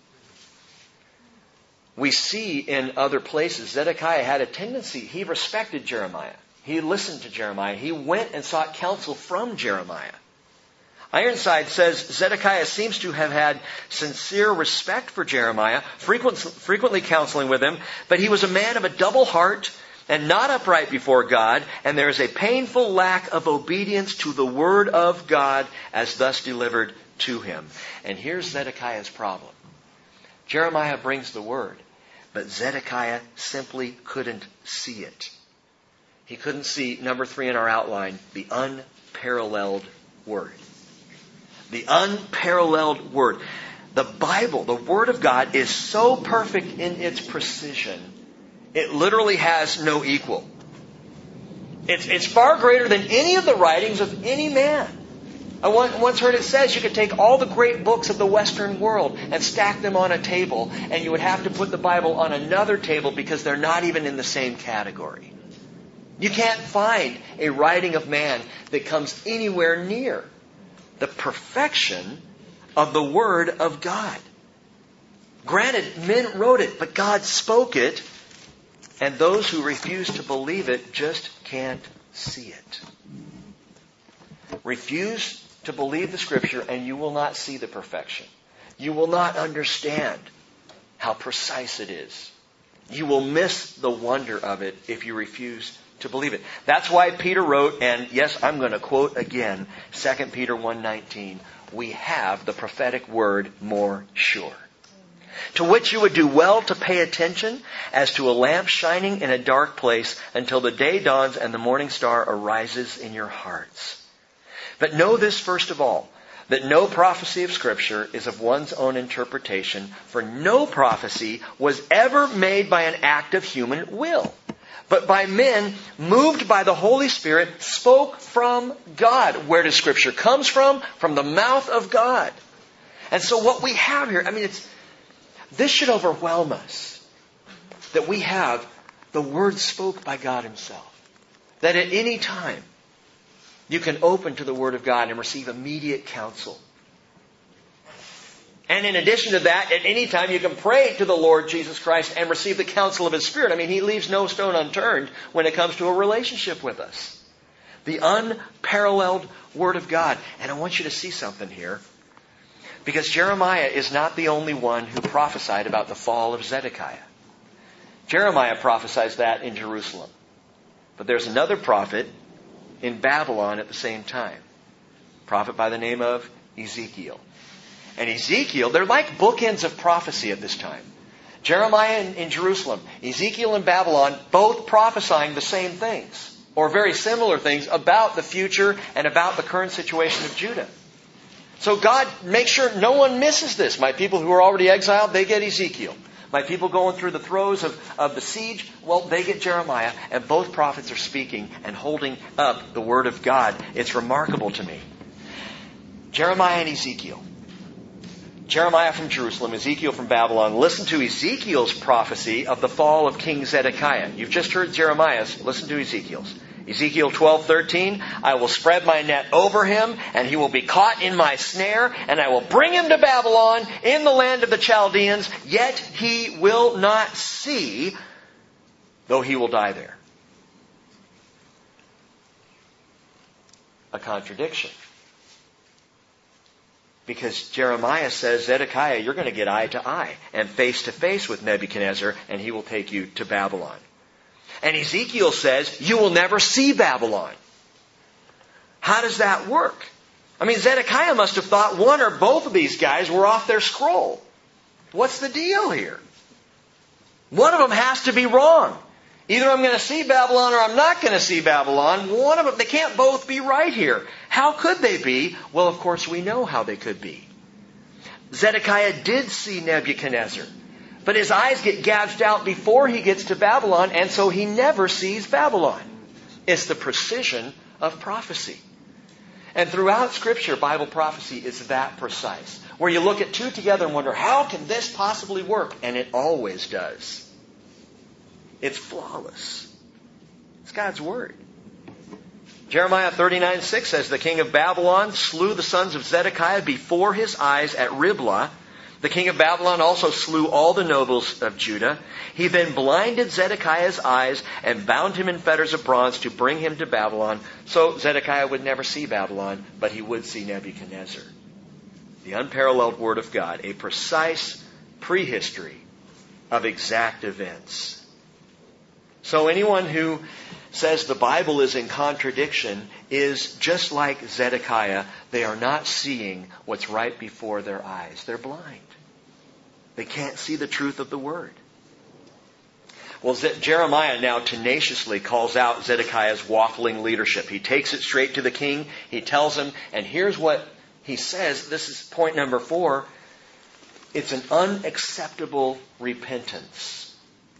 We see in other places Zedekiah had a tendency, he respected Jeremiah. He listened to Jeremiah. He went and sought counsel from Jeremiah. Ironside says Zedekiah seems to have had sincere respect for Jeremiah, frequent, frequently counseling with him, but he was a man of a double heart and not upright before God, and there is a painful lack of obedience to the word of God as thus delivered to him. And here's Zedekiah's problem. Jeremiah brings the word, but Zedekiah simply couldn't see it. He couldn't see, number three in our outline, the unparalleled word. The unparalleled word. The Bible, the Word of God, is so perfect in its precision, it literally has no equal. It's, it's far greater than any of the writings of any man. I once heard it says you could take all the great books of the Western world and stack them on a table, and you would have to put the Bible on another table because they're not even in the same category. You can't find a writing of man that comes anywhere near the perfection of the Word of God. Granted, men wrote it, but God spoke it, and those who refuse to believe it just can't see it. Refuse to believe the Scripture, and you will not see the perfection. You will not understand how precise it is. You will miss the wonder of it if you refuse to believe it. That's why Peter wrote, and yes, I'm going to quote again, Second Peter one nineteen, we have the prophetic word more sure. To which you would do well to pay attention as to a lamp shining in a dark place until the day dawns and the morning star arises in your hearts. But know this first of all, that no prophecy of Scripture is of one's own interpretation, for no prophecy was ever made by an act of human will, but by men moved by the Holy Spirit, spoke from God. Where does Scripture comes from? From the mouth of God. And so what we have here, I mean, it's this should overwhelm us, that we have the Word spoke by God Himself. That at any time, you can open to the Word of God and receive immediate counsel. And in addition to that, at any time you can pray to the Lord Jesus Christ and receive the counsel of His Spirit. I mean, He leaves no stone unturned when it comes to a relationship with us. The unparalleled Word of God. And I want you to see something here. Because Jeremiah is not the only one who prophesied about the fall of Zedekiah. Jeremiah prophesies that in Jerusalem. But there's another prophet in Babylon at the same time. A prophet by the name of Ezekiel. And Ezekiel, they're like bookends of prophecy at this time. Jeremiah in, in Jerusalem, Ezekiel in Babylon, both prophesying the same things, or very similar things about the future and about the current situation of Judah. So God makes sure no one misses this. My people who are already exiled, they get Ezekiel. My people going through the throes of, of the siege, well, they get Jeremiah. And both prophets are speaking and holding up the Word of God. It's remarkable to me. Jeremiah and Ezekiel. Jeremiah from Jerusalem, Ezekiel from Babylon. Listen to Ezekiel's prophecy of the fall of King Zedekiah. You've just heard Jeremiah's. Listen to Ezekiel's. Ezekiel twelve thirteen, I will spread my net over him, and he will be caught in my snare, and I will bring him to Babylon in the land of the Chaldeans, yet he will not see, though he will die there. A contradiction. Because Jeremiah says, Zedekiah, you're going to get eye to eye and face to face with Nebuchadnezzar, and he will take you to Babylon. And Ezekiel says, you will never see Babylon. How does that work? I mean, Zedekiah must have thought one or both of these guys were off their scroll. What's the deal here? One of them has to be wrong. Either I'm going to see Babylon or I'm not going to see Babylon. One of them, they can't both be right here. How could they be? Well, of course, we know how they could be. Zedekiah did see Nebuchadnezzar. But his eyes get gouged out before he gets to Babylon, and so he never sees Babylon. It's the precision of prophecy. And throughout Scripture, Bible prophecy is that precise. Where you look at two together and wonder, how can this possibly work? And it always does. It's flawless. It's God's Word. Jeremiah thirty-nine six says, the king of Babylon slew the sons of Zedekiah before his eyes at Riblah. The king of Babylon also slew all the nobles of Judah. He then blinded Zedekiah's eyes and bound him in fetters of bronze to bring him to Babylon. So Zedekiah would never see Babylon, but he would see Nebuchadnezzar. The unparalleled Word of God, a precise prehistory of exact events. So anyone who says the Bible is in contradiction is just like Zedekiah. They are not seeing what's right before their eyes. They're blind. They can't see the truth of the Word. Well, Jeremiah now tenaciously calls out Zedekiah's waffling leadership. He takes it straight to the king. He tells him, and here's what he says. This is point number four. It's an unacceptable repentance.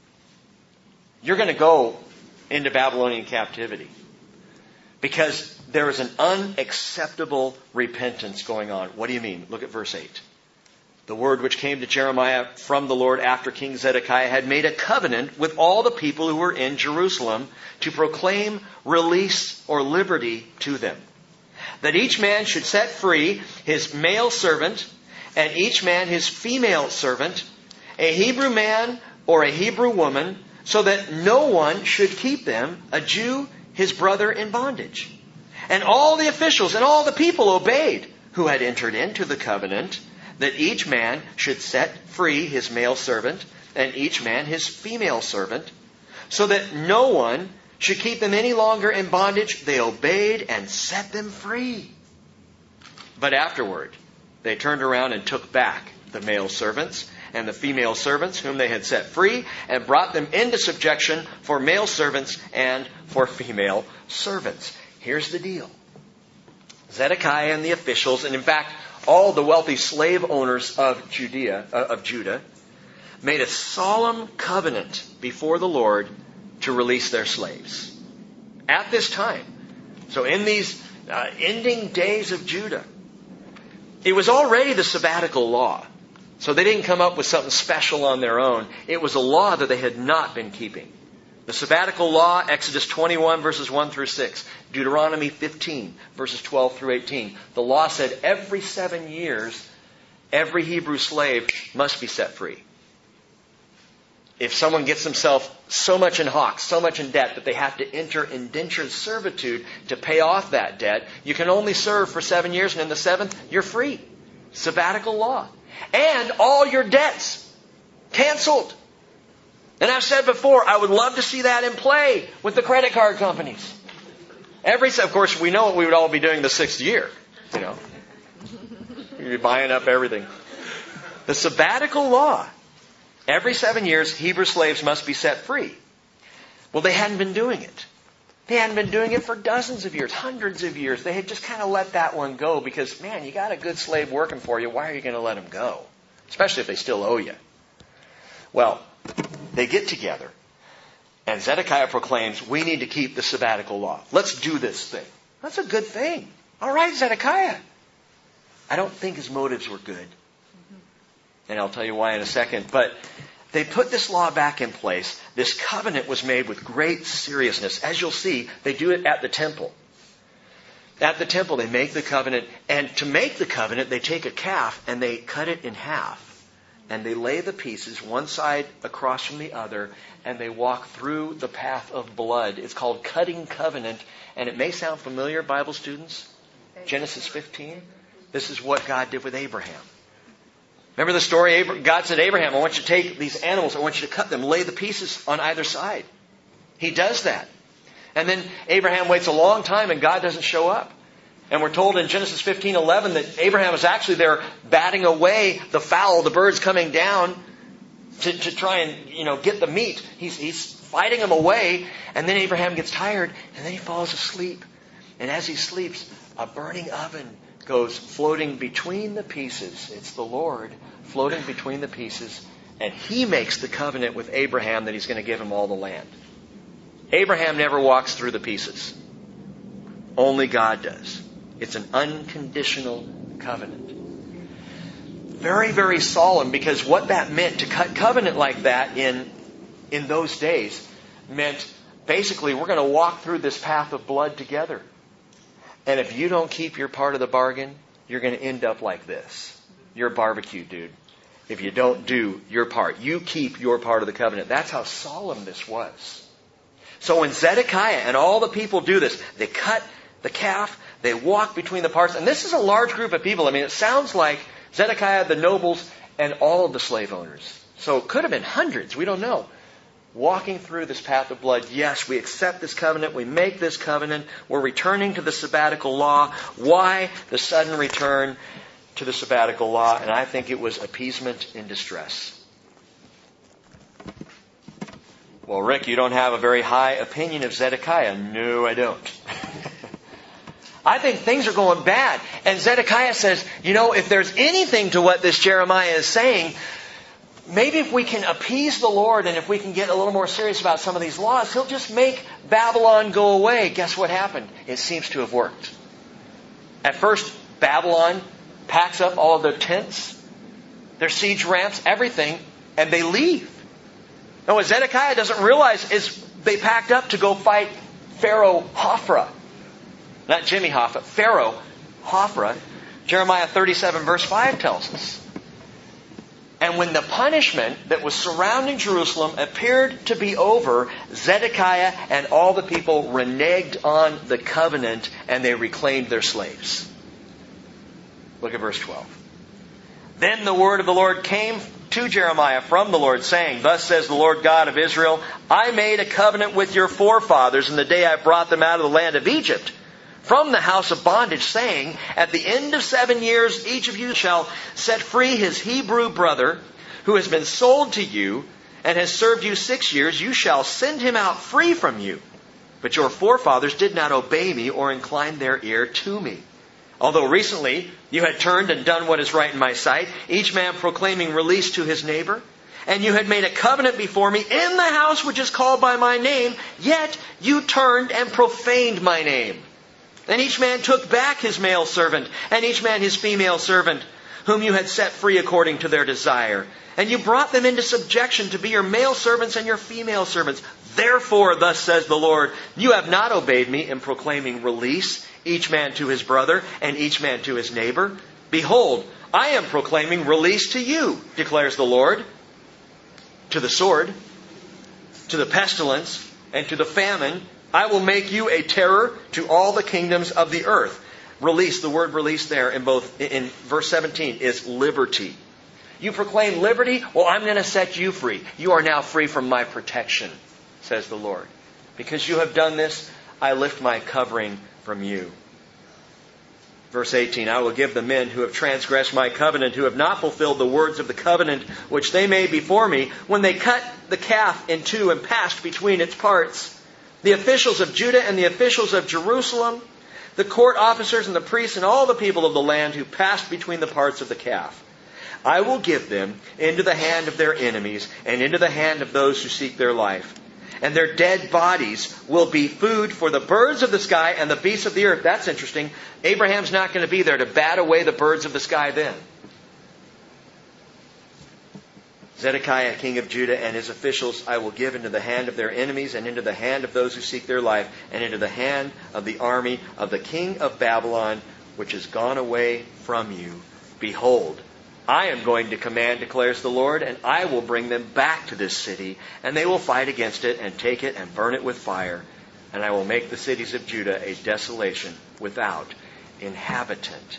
You're going to go into Babylonian captivity because there is an unacceptable repentance going on. What do you mean? Look at verse eight. The word which came to Jeremiah from the Lord after King Zedekiah had made a covenant with all the people who were in Jerusalem to proclaim release or liberty to them. That each man should set free his male servant and each man his female servant, a Hebrew man or a Hebrew woman, so that no one should keep them, a Jew, his brother, in bondage. And all the officials and all the people obeyed who had entered into the covenant, that each man should set free his male servant and each man his female servant, so that no one should keep them any longer in bondage. They obeyed and set them free. But afterward, they turned around and took back the male servants and the female servants whom they had set free and brought them into subjection for male servants and for female servants. Here's the deal. Zedekiah and the officials, and in fact, all the wealthy slave owners of Judea, uh, of Judah, made a solemn covenant before the Lord to release their slaves. At this time, so in these uh, ending days of Judah, it was already the sabbatical law. So they didn't come up with something special on their own. It was a law that they had not been keeping. The sabbatical law, Exodus twenty-one, verses one through six. Deuteronomy fifteen, verses twelve through eighteen. The law said every seven years every Hebrew slave must be set free. If someone gets themselves so much in hock, so much in debt, that they have to enter indentured servitude to pay off that debt, you can only serve for seven years, and in the seventh, you're free. Sabbatical law. And all your debts canceled. And I've said before, I would love to see that in play with the credit card companies. Every, of course, we know what we would all be doing the sixth year. You know, you'd be buying up everything. The sabbatical law. Every seven years, Hebrew slaves must be set free. Well, they hadn't been doing it. They hadn't been doing it for dozens of years, hundreds of years. They had just kind of let that one go because, man, you got a good slave working for you. Why are you going to let him go? Especially if they still owe you. Well, they get together, and Zedekiah proclaims, we need to keep the sabbatical law. Let's do this thing. That's a good thing. All right, Zedekiah. I don't think his motives were good. And I'll tell you why in a second. But they put this law back in place. This covenant was made with great seriousness. As you'll see, they do it at the temple. At the temple, they make the covenant. And to make the covenant, they take a calf and they cut it in half. And they lay the pieces one side across from the other. And they walk through the path of blood. It's called cutting covenant. And it may sound familiar, Bible students. Genesis fifteen. This is what God did with Abraham. Remember the story? God said, Abraham, I want you to take these animals. I want you to cut them. Lay the pieces on either side. He does that. And then Abraham waits a long time and God doesn't show up. And we're told in Genesis fifteen eleven that Abraham was actually there batting away the fowl, the birds coming down to, to try and, you know, get the meat. He's, he's fighting them away. And then Abraham gets tired and then he falls asleep. And as he sleeps, a burning oven goes floating between the pieces. It's the Lord floating between the pieces. And He makes the covenant with Abraham that He's going to give him all the land. Abraham never walks through the pieces. Only God does. It's an unconditional covenant. Very, very solemn, because what that meant to cut covenant like that in, in those days meant basically we're going to walk through this path of blood together. And if you don't keep your part of the bargain, you're going to end up like this. You're a barbecue dude. If you don't do your part, you keep your part of the covenant. That's how solemn this was. So when Zedekiah and all the people do this, they cut the calf, they walk between the parts. And this is a large group of people. I mean, it sounds like Zedekiah, the nobles, and all of the slave owners. So it could have been hundreds. We don't know. Walking through this path of blood, yes, we accept this covenant, we make this covenant, we're returning to the sabbatical law. Why the sudden return to the sabbatical law? And I think it was appeasement in distress. Well, Rick, you don't have a very high opinion of Zedekiah. No, I don't. I think things are going bad. And Zedekiah says, you know, if there's anything to what this Jeremiah is saying, maybe if we can appease the Lord and if we can get a little more serious about some of these laws, He'll just make Babylon go away. Guess what happened? It seems to have worked. At first, Babylon packs up all of their tents, their siege ramps, everything, and they leave. Now what Zedekiah doesn't realize is they packed up to go fight Pharaoh Hophra. Not Jimmy Hoffa, Pharaoh Hophra. Jeremiah thirty-seven verse five tells us. And when the punishment that was surrounding Jerusalem appeared to be over, Zedekiah and all the people reneged on the covenant and they reclaimed their slaves. Look at verse twelve. Then the word of the Lord came to Jeremiah from the Lord, saying, Thus says the Lord God of Israel, I made a covenant with your forefathers in the day I brought them out of the land of Egypt, from the house of bondage, saying, At the end of seven years, each of you shall set free his Hebrew brother, who has been sold to you, and has served you six years. You shall send him out free from you. But your forefathers did not obey me or incline their ear to me. Although recently you had turned and done what is right in my sight, each man proclaiming release to his neighbor, and you had made a covenant before me in the house which is called by my name, yet you turned and profaned my name. And each man took back his male servant, and each man his female servant, whom you had set free according to their desire. And you brought them into subjection to be your male servants and your female servants. Therefore, thus says the Lord, you have not obeyed me in proclaiming release, each man to his brother, and each man to his neighbor. Behold, I am proclaiming release to you, declares the Lord, to the sword, to the pestilence, and to the famine. I will make you a terror to all the kingdoms of the earth. Release, the word release there in both in verse seventeen is liberty. You proclaim liberty? Well, I'm going to set you free. You are now free from my protection, says the Lord. Because you have done this, I lift my covering from you. Verse eighteen, I will give the men who have transgressed my covenant, who have not fulfilled the words of the covenant which they made before me, when they cut the calf in two and passed between its parts. The officials of Judah and the officials of Jerusalem, the court officers and the priests and all the people of the land who passed between the parts of the calf. I will give them into the hand of their enemies and into the hand of those who seek their life. And their dead bodies will be food for the birds of the sky and the beasts of the earth. That's interesting. Abraham's not going to be there to bat away the birds of the sky then. Zedekiah, king of Judah, and his officials I will give into the hand of their enemies and into the hand of those who seek their life and into the hand of the army of the king of Babylon, which has gone away from you. Behold, I am going to command, declares the Lord, and I will bring them back to this city, and they will fight against it and take it and burn it with fire. And I will make the cities of Judah a desolation without inhabitant.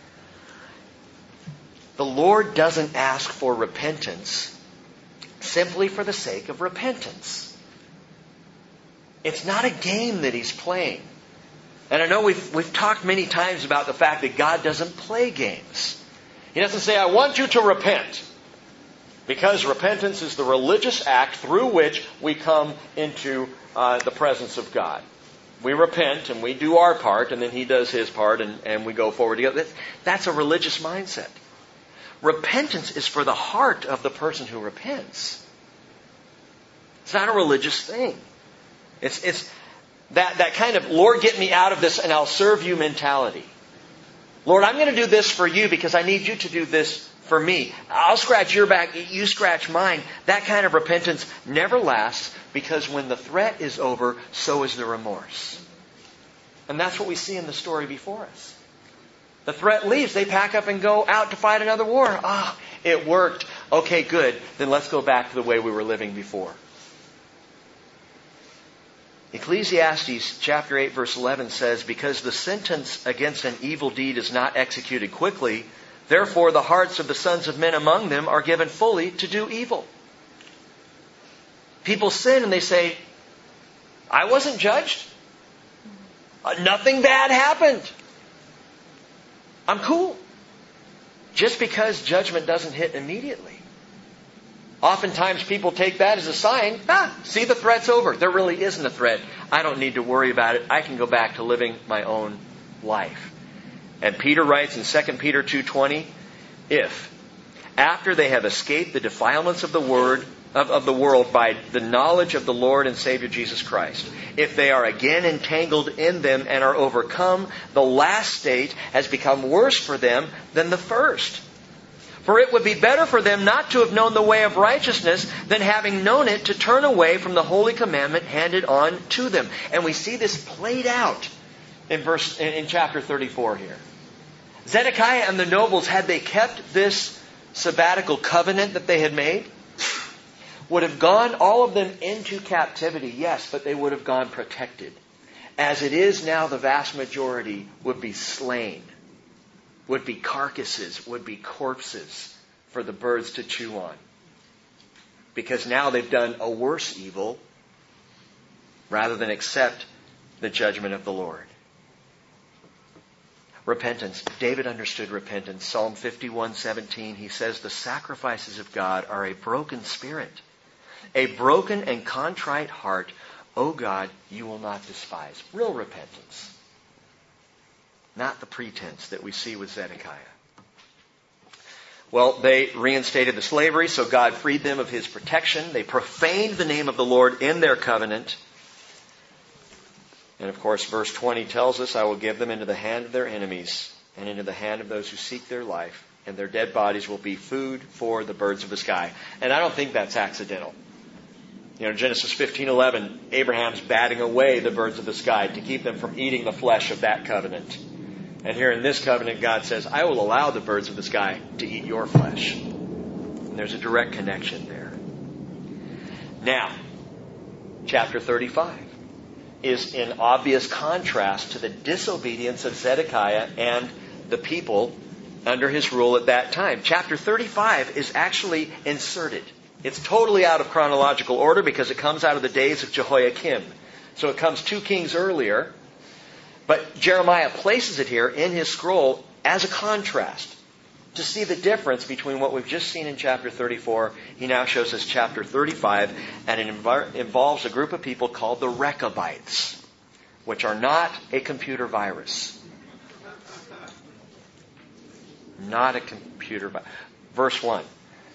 The Lord doesn't ask for repentance simply for the sake of repentance. It's not a game that He's playing. And I know we've, we've talked many times about the fact that God doesn't play games. He doesn't say, I want you to repent. Because repentance is the religious act through which we come into uh, the presence of God. We repent and we do our part, and then He does His part, and, and we go forward together. That's a religious mindset. Repentance is for the heart of the person who repents. It's not a religious thing. It's, it's that, that kind of, Lord, get me out of this and I'll serve you mentality. Lord, I'm going to do this for you because I need you to do this for me. I'll scratch your back, you scratch mine. That kind of repentance never lasts, because when the threat is over, so is the remorse. And that's what we see in the story before us. The threat leaves. They pack up and go out to fight another war. Ah, it worked. Okay, good. Then let's go back to the way we were living before. Ecclesiastes chapter eight verse eleven says, because the sentence against an evil deed is not executed quickly, therefore the hearts of the sons of men among them are given fully to do evil. People sin and they say, I wasn't judged. Nothing bad happened. I'm cool. Just because judgment doesn't hit immediately. Oftentimes people take that as a sign, ah, see, the threat's over. There really isn't a threat. I don't need to worry about it. I can go back to living my own life. And Peter writes in Second Peter two twenty, if, after they have escaped the defilements of the word of, of the world by the knowledge of the Lord and Savior Jesus Christ, if they are again entangled in them and are overcome, the last state has become worse for them than the first. For it would be better for them not to have known the way of righteousness than having known it to turn away from the holy commandment handed on to them. And we see this played out in verse in, in chapter thirty-four here. Zedekiah and the nobles, had they kept this sabbatical covenant that they had made, would have gone, all of them, into captivity, yes, but they would have gone protected. As it is now, the vast majority would be slain, would be carcasses, would be corpses for the birds to chew on. Because now they've done a worse evil rather than accept the judgment of the Lord. Repentance. David understood repentance. Psalm fifty-one seventeen, he says, the sacrifices of God are a broken spirit. A broken and contrite heart, O God, you will not despise. Real repentance. Not the pretense that we see with Zedekiah. Well, they reinstated the slavery, so God freed them of His protection. They profaned the name of the Lord in their covenant. And of course, verse twenty tells us, I will give them into the hand of their enemies and into the hand of those who seek their life, and their dead bodies will be food for the birds of the sky. And I don't think that's accidental. You know, Genesis fifteen eleven, Abraham's batting away the birds of the sky to keep them from eating the flesh of that covenant. And here in this covenant, God says, I will allow the birds of the sky to eat your flesh. And there's a direct connection there. Now, chapter thirty-five is in obvious contrast to the disobedience of Zedekiah and the people under his rule at that time. Chapter thirty-five is actually inserted. It's totally out of chronological order because it comes out of the days of Jehoiakim. So it comes two kings earlier. But Jeremiah places it here in his scroll as a contrast. To see the difference between what we've just seen in chapter thirty-four, he now shows us chapter thirty-five, and it inv- involves a group of people called the Rechabites, which are not a computer virus. Not a computer virus. Verse one.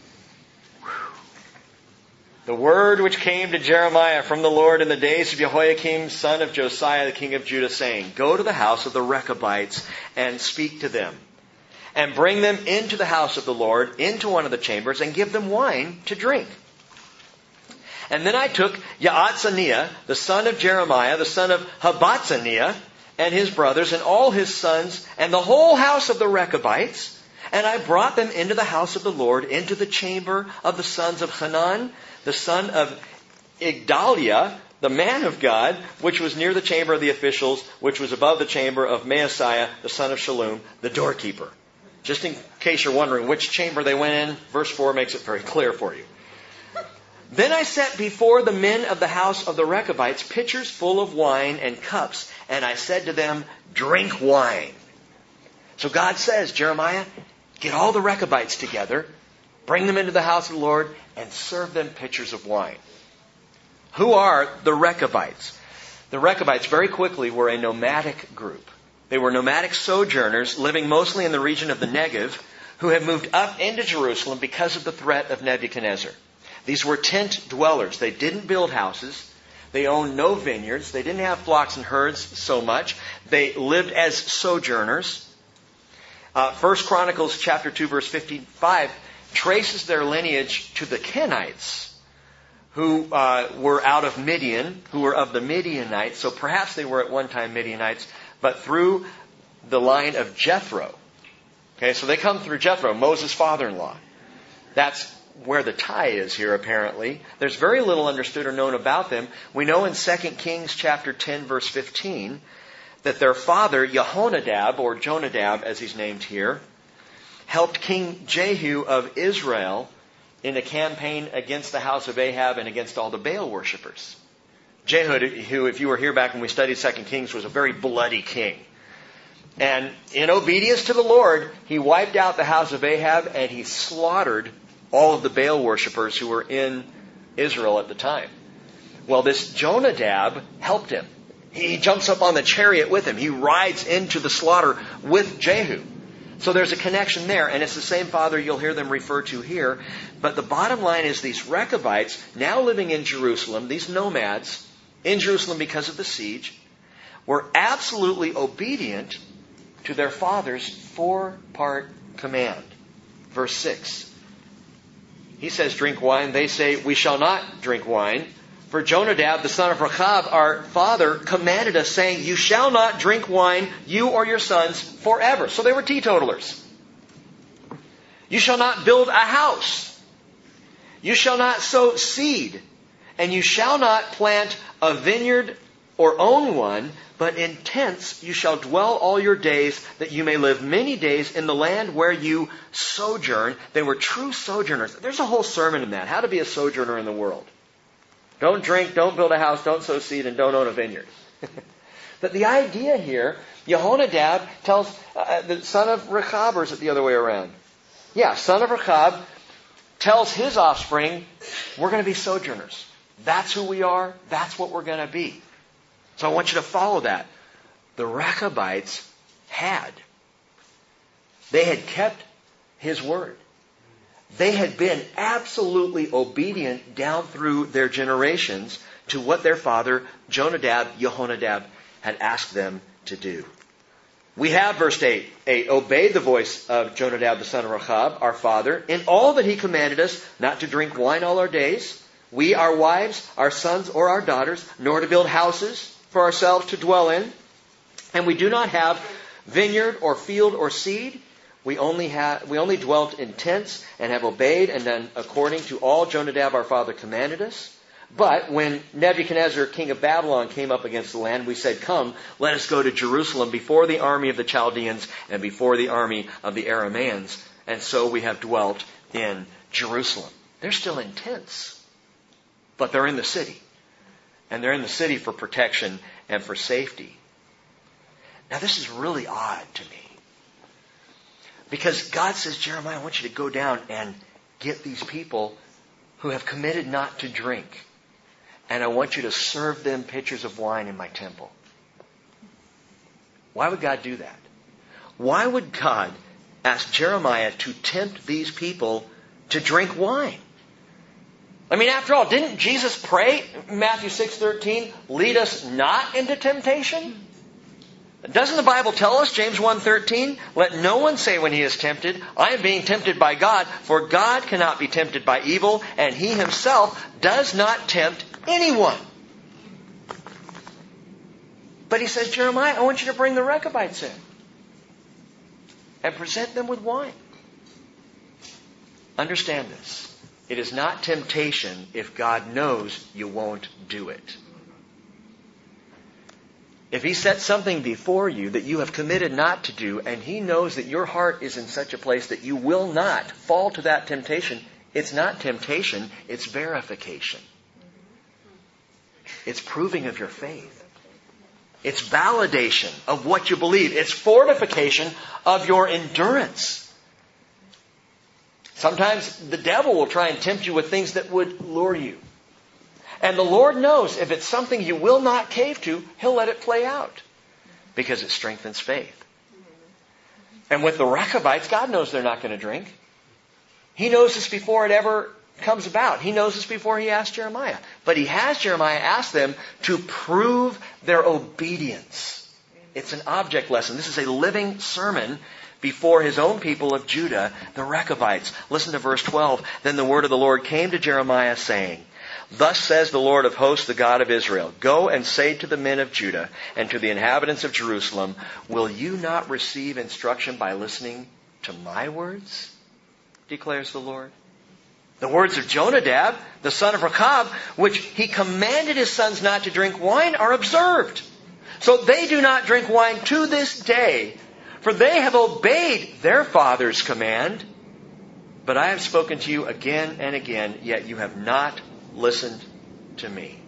The word which came to Jeremiah from the Lord in the days of Jehoiakim, son of Josiah, the king of Judah, saying, Go to the house of the Rechabites and speak to them, and bring them into the house of the Lord, into one of the chambers, and give them wine to drink. And then I took Yaatzaniah, the son of Jeremiah, the son of Habatzaniah, and his brothers, and all his sons, and the whole house of the Rechabites, and I brought them into the house of the Lord, into the chamber of the sons of Hanan, the son of Igdaliah, the man of God, which was near the chamber of the officials, which was above the chamber of Maaseiah, the son of Shallum, the doorkeeper. Just in case you're wondering which chamber they went in, verse four makes it very clear for you. Then I set before the men of the house of the Rechabites pitchers full of wine and cups, and I said to them, Drink wine. So God says, Jeremiah, get all the Rechabites together, bring them into the house of the Lord, and serve them pitchers of wine. Who are the Rechabites? The Rechabites very quickly were a nomadic group. They were nomadic sojourners living mostly in the region of the Negev who had moved up into Jerusalem because of the threat of Nebuchadnezzar. These were tent dwellers. They didn't build houses. They owned no vineyards. They didn't have flocks and herds so much. They lived as sojourners. Uh, First Chronicles chapter two verse fifty-five traces their lineage to the Kenites, who uh, were out of Midian, who were of the Midianites. So perhaps they were at one time Midianites, but through the line of Jethro. Okay, so they come through Jethro, Moses' father-in-law. That's where the tie is here, apparently. There's very little understood or known about them. We know in Second Kings chapter ten, verse fifteen, that their father, Jehonadab, or Jonadab, as he's named here, helped King Jehu of Israel in a campaign against the house of Ahab and against all the Baal worshippers. Jehu, who, if you were here back when we studied Second Kings, was a very bloody king. And in obedience to the Lord, he wiped out the house of Ahab and he slaughtered all of the Baal worshippers who were in Israel at the time. Well, this Jonadab helped him. He jumps up on the chariot with him. He rides into the slaughter with Jehu. So there's a connection there, and it's the same father you'll hear them refer to here. But the bottom line is these Rechabites, now living in Jerusalem, these nomads, in Jerusalem because of the siege, were absolutely obedient to their father's four-part command. Verse six. He says, drink wine. They say, we shall not drink wine. For Jonadab, the son of Rechab, our father, commanded us, saying, you shall not drink wine, you or your sons, forever. So they were teetotalers. You shall not build a house. You shall not sow seed. And you shall not plant a vineyard or own one, but in tents you shall dwell all your days, that you may live many days in the land where you sojourn. They were true sojourners. There's a whole sermon in that, how to be a sojourner in the world. Don't drink, don't build a house, don't sow seed, and don't own a vineyard. But the idea here, Jehonadab tells uh, the son of Rechab, or is it the other way around? Yeah, son of Rechab tells his offspring, we're going to be sojourners. That's who we are. That's what we're going to be. So I want you to follow that. The Rechabites had. They had kept his word. They had been absolutely obedient down through their generations to what their father, Jonadab, Jehonadab, had asked them to do. We have, verse eight, eight, obeyed the voice of Jonadab, the son of Rechab, our father, in all that he commanded us, not to drink wine all our days, we, our wives, our sons, or our daughters, nor to build houses for ourselves to dwell in. And we do not have vineyard or field or seed. We only have, we only dwelt in tents and have obeyed and done according to all Jonadab our father commanded us. But when Nebuchadnezzar, king of Babylon, came up against the land, we said, come, let us go to Jerusalem before the army of the Chaldeans and before the army of the Arameans. And so we have dwelt in Jerusalem. They're still in tents, but they're in the city. And they're in the city for protection and for safety. Now this is really odd to me. Because God says, Jeremiah, I want you to go down and get these people who have committed not to drink. And I want you to serve them pitchers of wine in my temple. Why would God do that? Why would God ask Jeremiah to tempt these people to drink wine? I mean, after all, didn't Jesus pray, Matthew six thirteen, lead us not into temptation? Doesn't the Bible tell us, James one thirteen, let no one say when he is tempted, I am being tempted by God, for God cannot be tempted by evil, and he himself does not tempt anyone. But he says, Jeremiah, I want you to bring the Rechabites in and present them with wine. Understand this. It is not temptation if God knows you won't do it. If He sets something before you that you have committed not to do, and He knows that your heart is in such a place that you will not fall to that temptation, it's not temptation, it's verification. It's proving of your faith. It's validation of what you believe. It's fortification of your endurance. Sometimes the devil will try and tempt you with things that would lure you. And the Lord knows if it's something you will not cave to, He'll let it play out. Because it strengthens faith. And with the Rechabites, God knows they're not going to drink. He knows this before it ever comes about. He knows this before He asked Jeremiah. But He has Jeremiah ask them to prove their obedience. It's an object lesson. This is a living sermon before His own people of Judah, the Rechabites. Listen to verse twelve. Then the word of the Lord came to Jeremiah saying, thus says the Lord of hosts, the God of Israel, go and say to the men of Judah and to the inhabitants of Jerusalem, will you not receive instruction by listening to my words? Declares the Lord. The words of Jonadab, the son of Rechab, which he commanded his sons not to drink wine, are observed. So they do not drink wine to this day, for they have obeyed their father's command. But I have spoken to you again and again, yet you have not listened to me.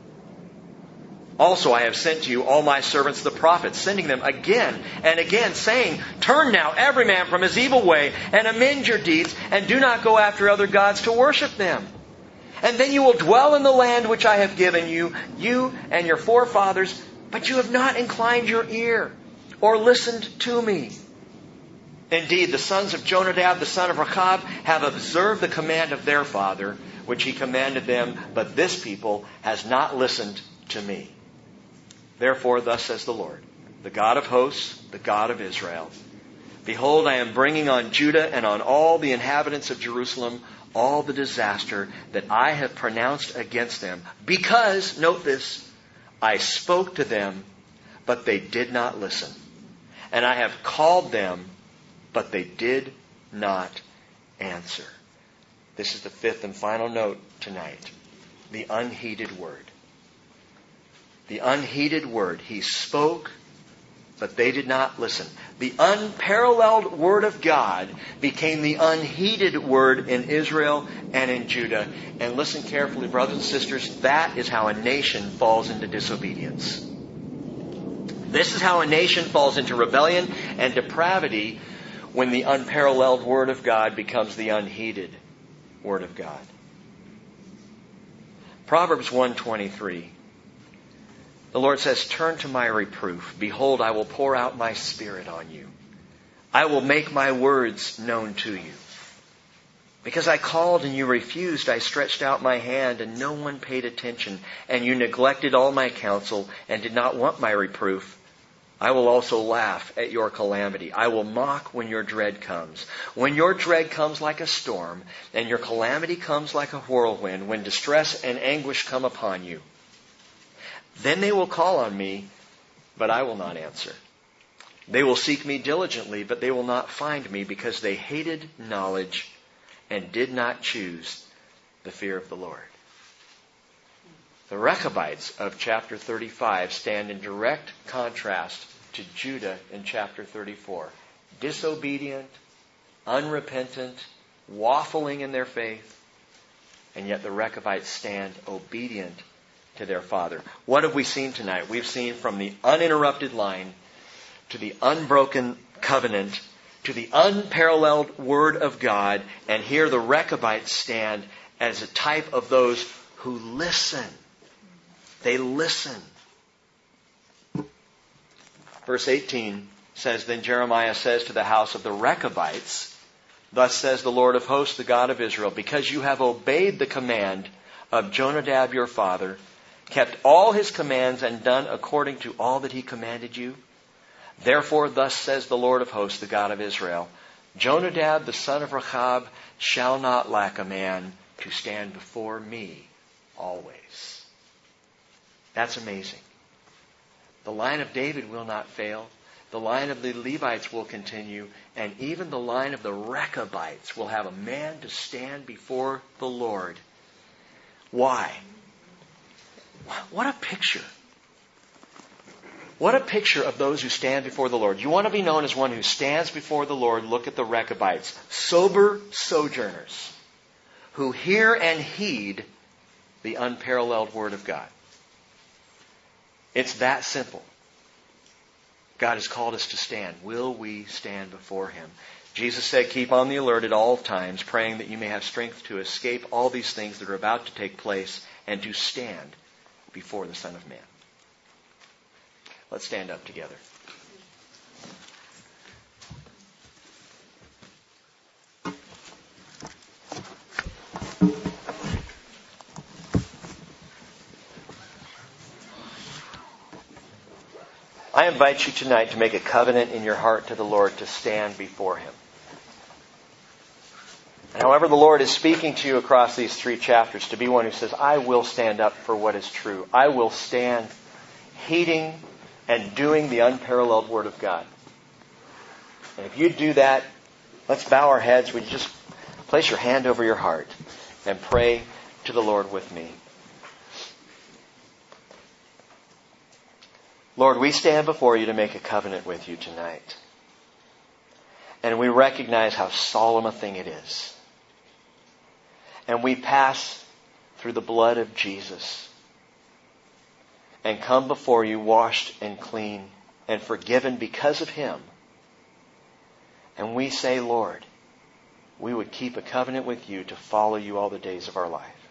Also I have sent to you all my servants the prophets, sending them again and again, saying, turn now every man from his evil way and amend your deeds, and do not go after other gods to worship them. And then you will dwell in the land which I have given you, you and your forefathers, but you have not inclined your ear or listened to me. Indeed, the sons of Jonadab, the son of Rechab, have observed the command of their father, which he commanded them, but this people has not listened to me. Therefore, thus says the Lord, the God of hosts, the God of Israel, behold, I am bringing on Judah and on all the inhabitants of Jerusalem all the disaster that I have pronounced against them, because, note this, I spoke to them, but they did not listen. And I have called them, but they did not answer. This is the fifth and final note tonight. The unheeded word. The unheeded word. He spoke, but they did not listen. The unparalleled word of God became the unheeded word in Israel and in Judah. And listen carefully, brothers and sisters, that is how a nation falls into disobedience. This is how a nation falls into rebellion and depravity when the unparalleled word of God becomes the unheeded word of God. Proverbs one twenty-three. The Lord says, turn to my reproof. Behold, I will pour out my spirit on you. I will make my words known to you. Because I called and you refused, I stretched out my hand and no one paid attention. And you neglected all my counsel and did not want my reproof. I will also laugh at your calamity. I will mock when your dread comes. When your dread comes like a storm, and your calamity comes like a whirlwind, when distress and anguish come upon you. Then they will call on me, but I will not answer. They will seek me diligently, but they will not find me because they hated knowledge and did not choose the fear of the Lord. The Rechabites of chapter thirty-five stand in direct contrast to Judah in chapter thirty-four. Disobedient, unrepentant, waffling in their faith, and yet the Rechabites stand obedient to their father. What have we seen tonight? We've seen from the uninterrupted line to the unbroken covenant to the unparalleled Word of God, and here the Rechabites stand as a type of those who listen. They listen. Verse eighteen says, Then Jeremiah says to the house of the Rechabites, Thus says the Lord of hosts, the God of Israel, because you have obeyed the command of Jonadab your father, kept all his commands and done according to all that he commanded you, therefore thus says the Lord of hosts, the God of Israel, Jonadab the son of Rechab shall not lack a man to stand before me always. That's amazing. The line of David will not fail. The line of the Levites will continue. And even the line of the Rechabites will have a man to stand before the Lord. Why? What a picture. What a picture of those who stand before the Lord. You want to be known as one who stands before the Lord? Look at the Rechabites. Sober sojourners who hear and heed the unparalleled Word of God. It's that simple. God has called us to stand. Will we stand before Him? Jesus said, keep on the alert at all times, praying that you may have strength to escape all these things that are about to take place and to stand before the Son of Man. Let's stand up together. I invite you tonight to make a covenant in your heart to the Lord to stand before Him. And however the Lord is speaking to you across these three chapters, to be one who says, I will stand up for what is true. I will stand heeding and doing the unparalleled Word of God. And if you do that, let's bow our heads. Would you just place your hand over your heart and pray to the Lord with me? Lord, we stand before you to make a covenant with you tonight. And we recognize how solemn a thing it is. And we pass through the blood of Jesus and come before you washed and clean and forgiven because of Him. And we say, Lord, we would keep a covenant with you to follow you all the days of our life.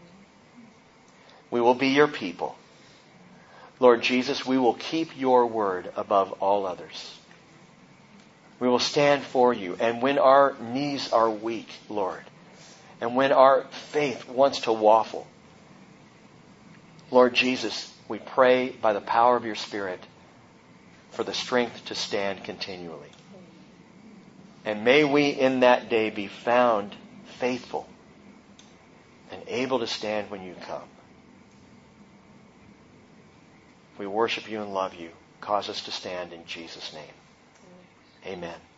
We will be your people. Lord Jesus, we will keep your word above all others. We will stand for you. And when our knees are weak, Lord, and when our faith wants to waffle, Lord Jesus, we pray by the power of your Spirit for the strength to stand continually. And may we in that day be found faithful and able to stand when you come. We worship you and love you. Cause us to stand in Jesus' name. Amen.